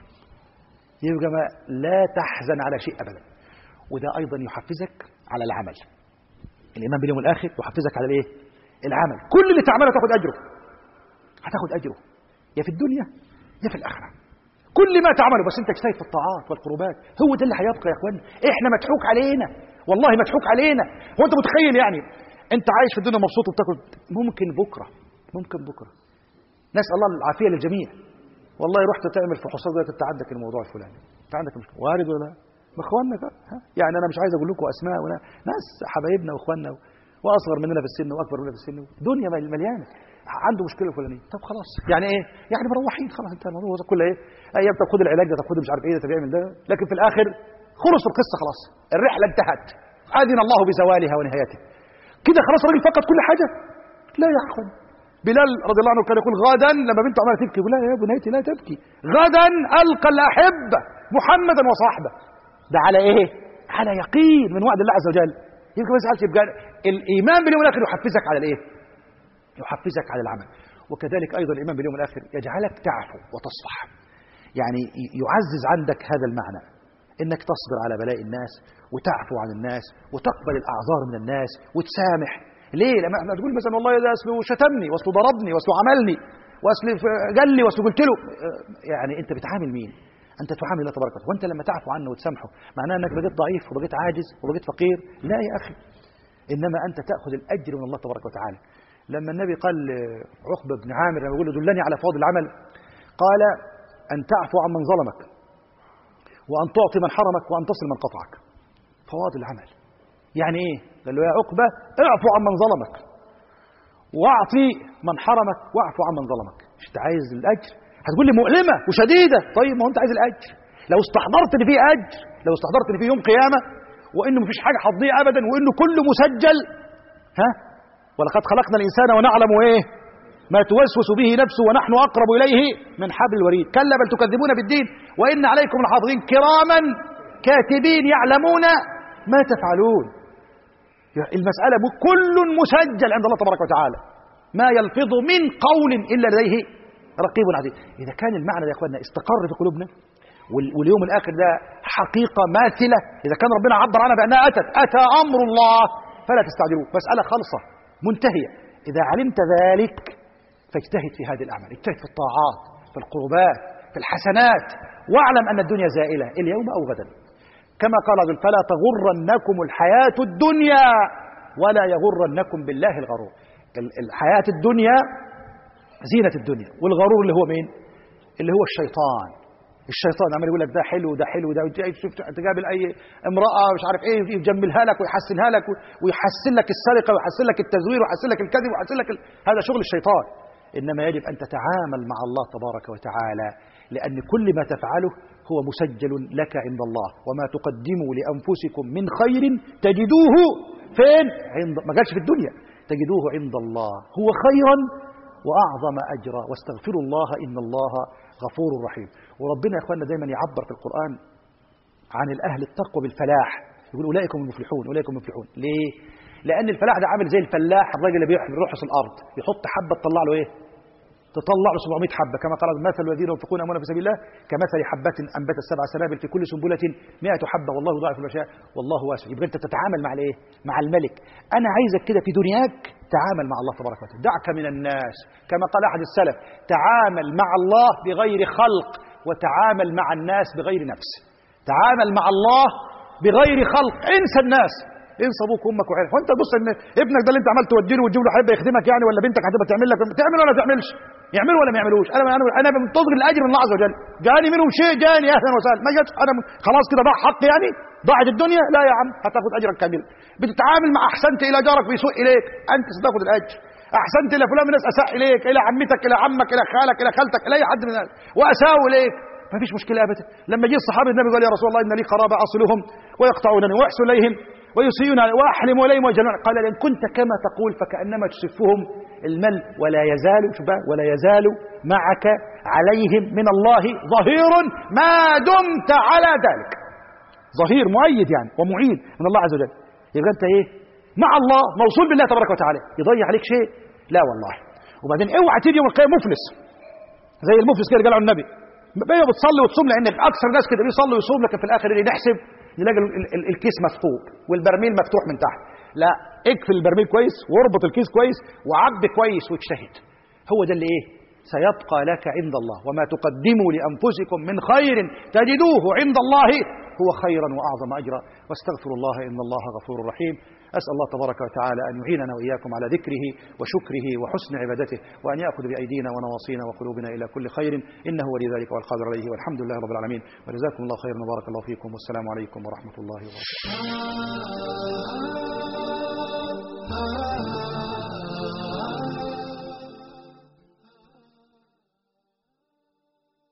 يبقى لا تحزن على شيء أبدا. وده أيضا يحفزك على العمل. الإيمان باليوم الآخر يحفزك على الإيه؟ العمل. كل اللي تعمله تاخد أجره، هتاخد أجره يا في الدنيا يا في الآخرة. كل ما تعمله بس أنت اجتهد في الطاعات والقربات، هو ده اللي هيبقى يا إخوان. إحنا مضحوك علينا، والله مضحوك علينا. هو أنت متخيل يعني أنت عايش في الدنيا مبسوط وبتاكل، ممكن بكرة ممكن بكرة. نسأل الله العافية للجميع. والله رحت تعمل فحوصات قلت انت عندك الموضوع الفلاني، انت عندك مشكلة، وارد ولا لا؟ اخواننا يعني انا مش عايز اقول لكم اسماء ولا ناس حبايبنا واخواننا واصغر مننا في السن واكبر مننا في السن، دنيا مليانه عنده مشكله فلانيه. طب خلاص يعني ايه؟ يعني مروحين خلاص، انت الموضوع كله ايه؟ ايام طب خد العلاج ده، طب خد مش عارف ايه ده، طب اعمل ده، لكن في الاخر خلص القصه، خلاص الرحله انتهت، اذن الله بزوالها ونهايتها. كده خلاص الراجل فقد كل حاجه؟ لا يا اخوان. بلال رضي الله عنه كان يقول غدا لما بنته عماله تبكي، يقول لها يا بنيتي لا تبكي، غدا القى الاحبه محمدا وصحبه. ده على ايه؟ على يقين من وعد الله عز وجل. يمكن ما يسالش، يبقى الايمان باليوم الاخر يحفزك على الايه؟ يحفزك على العمل. وكذلك ايضا الايمان باليوم الاخر يجعلك تعفو وتصفح، يعني يعزز عندك هذا المعنى، انك تصبر على بلاء الناس وتعفو عن الناس وتقبل الاعذار من الناس وتسامح. ليه؟ لما تقول مثلا والله ده اصله شتمني واصله ضربني واصله عملني واصله قال لي واصله قلت له، يعني انت بتعامل مين؟ انت تعامل الله تبارك وتعالى. وانت لما تعفو عنه وتسامحه معناه انك بقيت ضعيف وبقيت عاجز وبقيت فقير؟ لا يا اخي، انما انت تاخذ الاجر من الله تبارك وتعالى. لما النبي قال عقبه بن عامر لما يقول له دلني على فضل العمل، قال ان تعفو عن من ظلمك وان تعطي من حرمك وان تصل من قطعك. فواضل العمل يعني ايه؟ قال له يا عقبه اعفو عن من ظلمك واعطي من حرمك واعفو عن من ظلمك. مش انت عايز الاجر؟ هتقول لي مؤلمه وشديده، طيب ما هو انت عايز الاجر. لو استحضرت ان فيه اجر، لو استحضرت ان فيه يوم قيامه وانه مفيش حاجه هتضيع ابدا وانه كله مسجل، ها ولقد خلقنا الانسان ونعلم ايه ما توسوس به نفسه ونحن اقرب اليه من حبل الوريد، كلا بل تكذبون بالدين وان عليكم لحافظين كراما كاتبين يعلمون ما تفعلون. المساله كل مسجل عند الله تبارك وتعالى، ما يلفظ من قول الا لديه رقيب عتيد. اذا كان المعنى ده يا اخواننا استقر في قلوبنا واليوم الاخر ده حقيقه ماثله، اذا كان ربنا عبر عنها بانها اتت اتى امر الله فلا تستعجلوه، مساله خالصه منتهيه. اذا علمت ذلك فاجتهد في هذه الاعمال، اجتهد في الطاعات في القربات في الحسنات، واعلم ان الدنيا زائله اليوم او غدا، كما قال عز وجل فلا تغرنكم الحياه الدنيا ولا يغرنكم بالله الغرور. الحياه الدنيا زينة الدنيا، والغرور اللي هو مين؟ اللي هو الشيطان. الشيطان عمال يقول لك ده حلو ده حلو ده، شوف تقابل اي امرأة مش عارف ايه يجملها لك ويحسنها لك ويحسن لك السرقة ويحسن لك التزوير ويحسن لك الكذب ويحسن لك ال... هذا شغل الشيطان. انما يجب ان تتعامل مع الله تبارك وتعالى، لان كل ما تفعله هو مسجل لك عند الله، وما تقدموا لانفسكم من خير تجدوه فين؟ عند ما قالش في الدنيا، تجدوه عند الله هو خيرا وأعظم أجرا واستغفروا الله إن الله غفور رحيم. وربنا يا أخواننا دايما يعبر في القرآن عن الأهل التقوى بالفلاح، يقول أولئك هم المفلحون أولئك هم المفلحون. ليه؟ لأن الفلاح ده عامل زي الفلاح الراجل اللي بيروحس الأرض يحط حبة تطلع له إيه؟ تطلع له سبعمائة حبة، كما قال مثل الذين ينفقون أموالهم في سبيل الله كمثل حبة أنبتت سبع سنابل في كل سنبلة مائة حبة والله يضاعف لمن يشاء والله واسع. يبقى أنت تتعامل مع الإيه؟ مع الملك. أنا عايزك كده في دنياك تعامل مع الله تبارك وتعالى، دعك من الناس، كما قال أحد السلف تعامل مع الله بغير خلق وتعامل مع الناس بغير نفس. تعامل مع الله بغير خلق، انسى الناس، انسى ابوك وامك وعيالك. وانت تبص ان ابنك ده اللي انت عملت توديه وتجيب له حبه يخدمك يعني، ولا بنتك هتبقى تعمل لك، تعمل ولا تعملش، يعملوا ولا ما يعملوش. انا انا انا منتظر الاجر من الله عز وجل، جاني منهم شيء جاني اهلا وسهلا، ما جاتش انا خلاص كده ضاع حق يعني، ضاعت الدنيا. لا يا عم، هتاخد اجرك كامل. بتتعامل مع احسنت الى جارك بيسوء اليك، انت ستاخد الاجر. احسنت الى فلان من الناس اساء اليك، الى عمتك الى عمك الى خالك الى خالتك الى اي حد من الناس واساءوا اليك، ما فيش مشكله ابدا. لما جه الصحابه النبي قال يا رسول الله ان لي قرابه اصلهم ويقطعونني واحسن اليهم ويسيئون واحلم اليهم ويجلون، قال لئن كنت كما تقول فكانما تسفهم المل ولا يزال ولا يزال معك عليهم من الله ظهير ما دمت على ذلك. ظهير مؤيد يعني ومعين من الله عز وجل. يبقى انت ايه؟ مع الله موصول بالله تبارك وتعالى، يضيع عليك شيء؟ لا والله. وبعدين اوعى تيجي يوم القيامه مفلس زي المفلس كده قال النبي، بقى بتصلي وتصوم، لان اكثر الناس كده بيصلي ويصوم لكن في الاخر اللي نحسب نلاقي الكيس مثقوب والبرميل مفتوح من تحت. لا، اقفل البرميل كويس واربط الكيس كويس وعب كويس واجتهد. هو ده اللي ايه؟ سيبقى لك عند الله، وما تقدموا لانفسكم من خير تجدوه عند الله هو خيرا وأعظم أجرا، واستغفروا الله إن الله غفور رحيم. أسأل الله تبارك وتعالى أن يعيننا وإياكم على ذكره وشكره وحسن عبادته، وأن يأخذ بأيدينا ونواصينا وقلوبنا إلى كل خير، إنه ولي ذلك والقادر عليه، والحمد لله رب العالمين. وجزاكم الله خيرا وبارك الله فيكم، والسلام عليكم ورحمة الله وبركاته.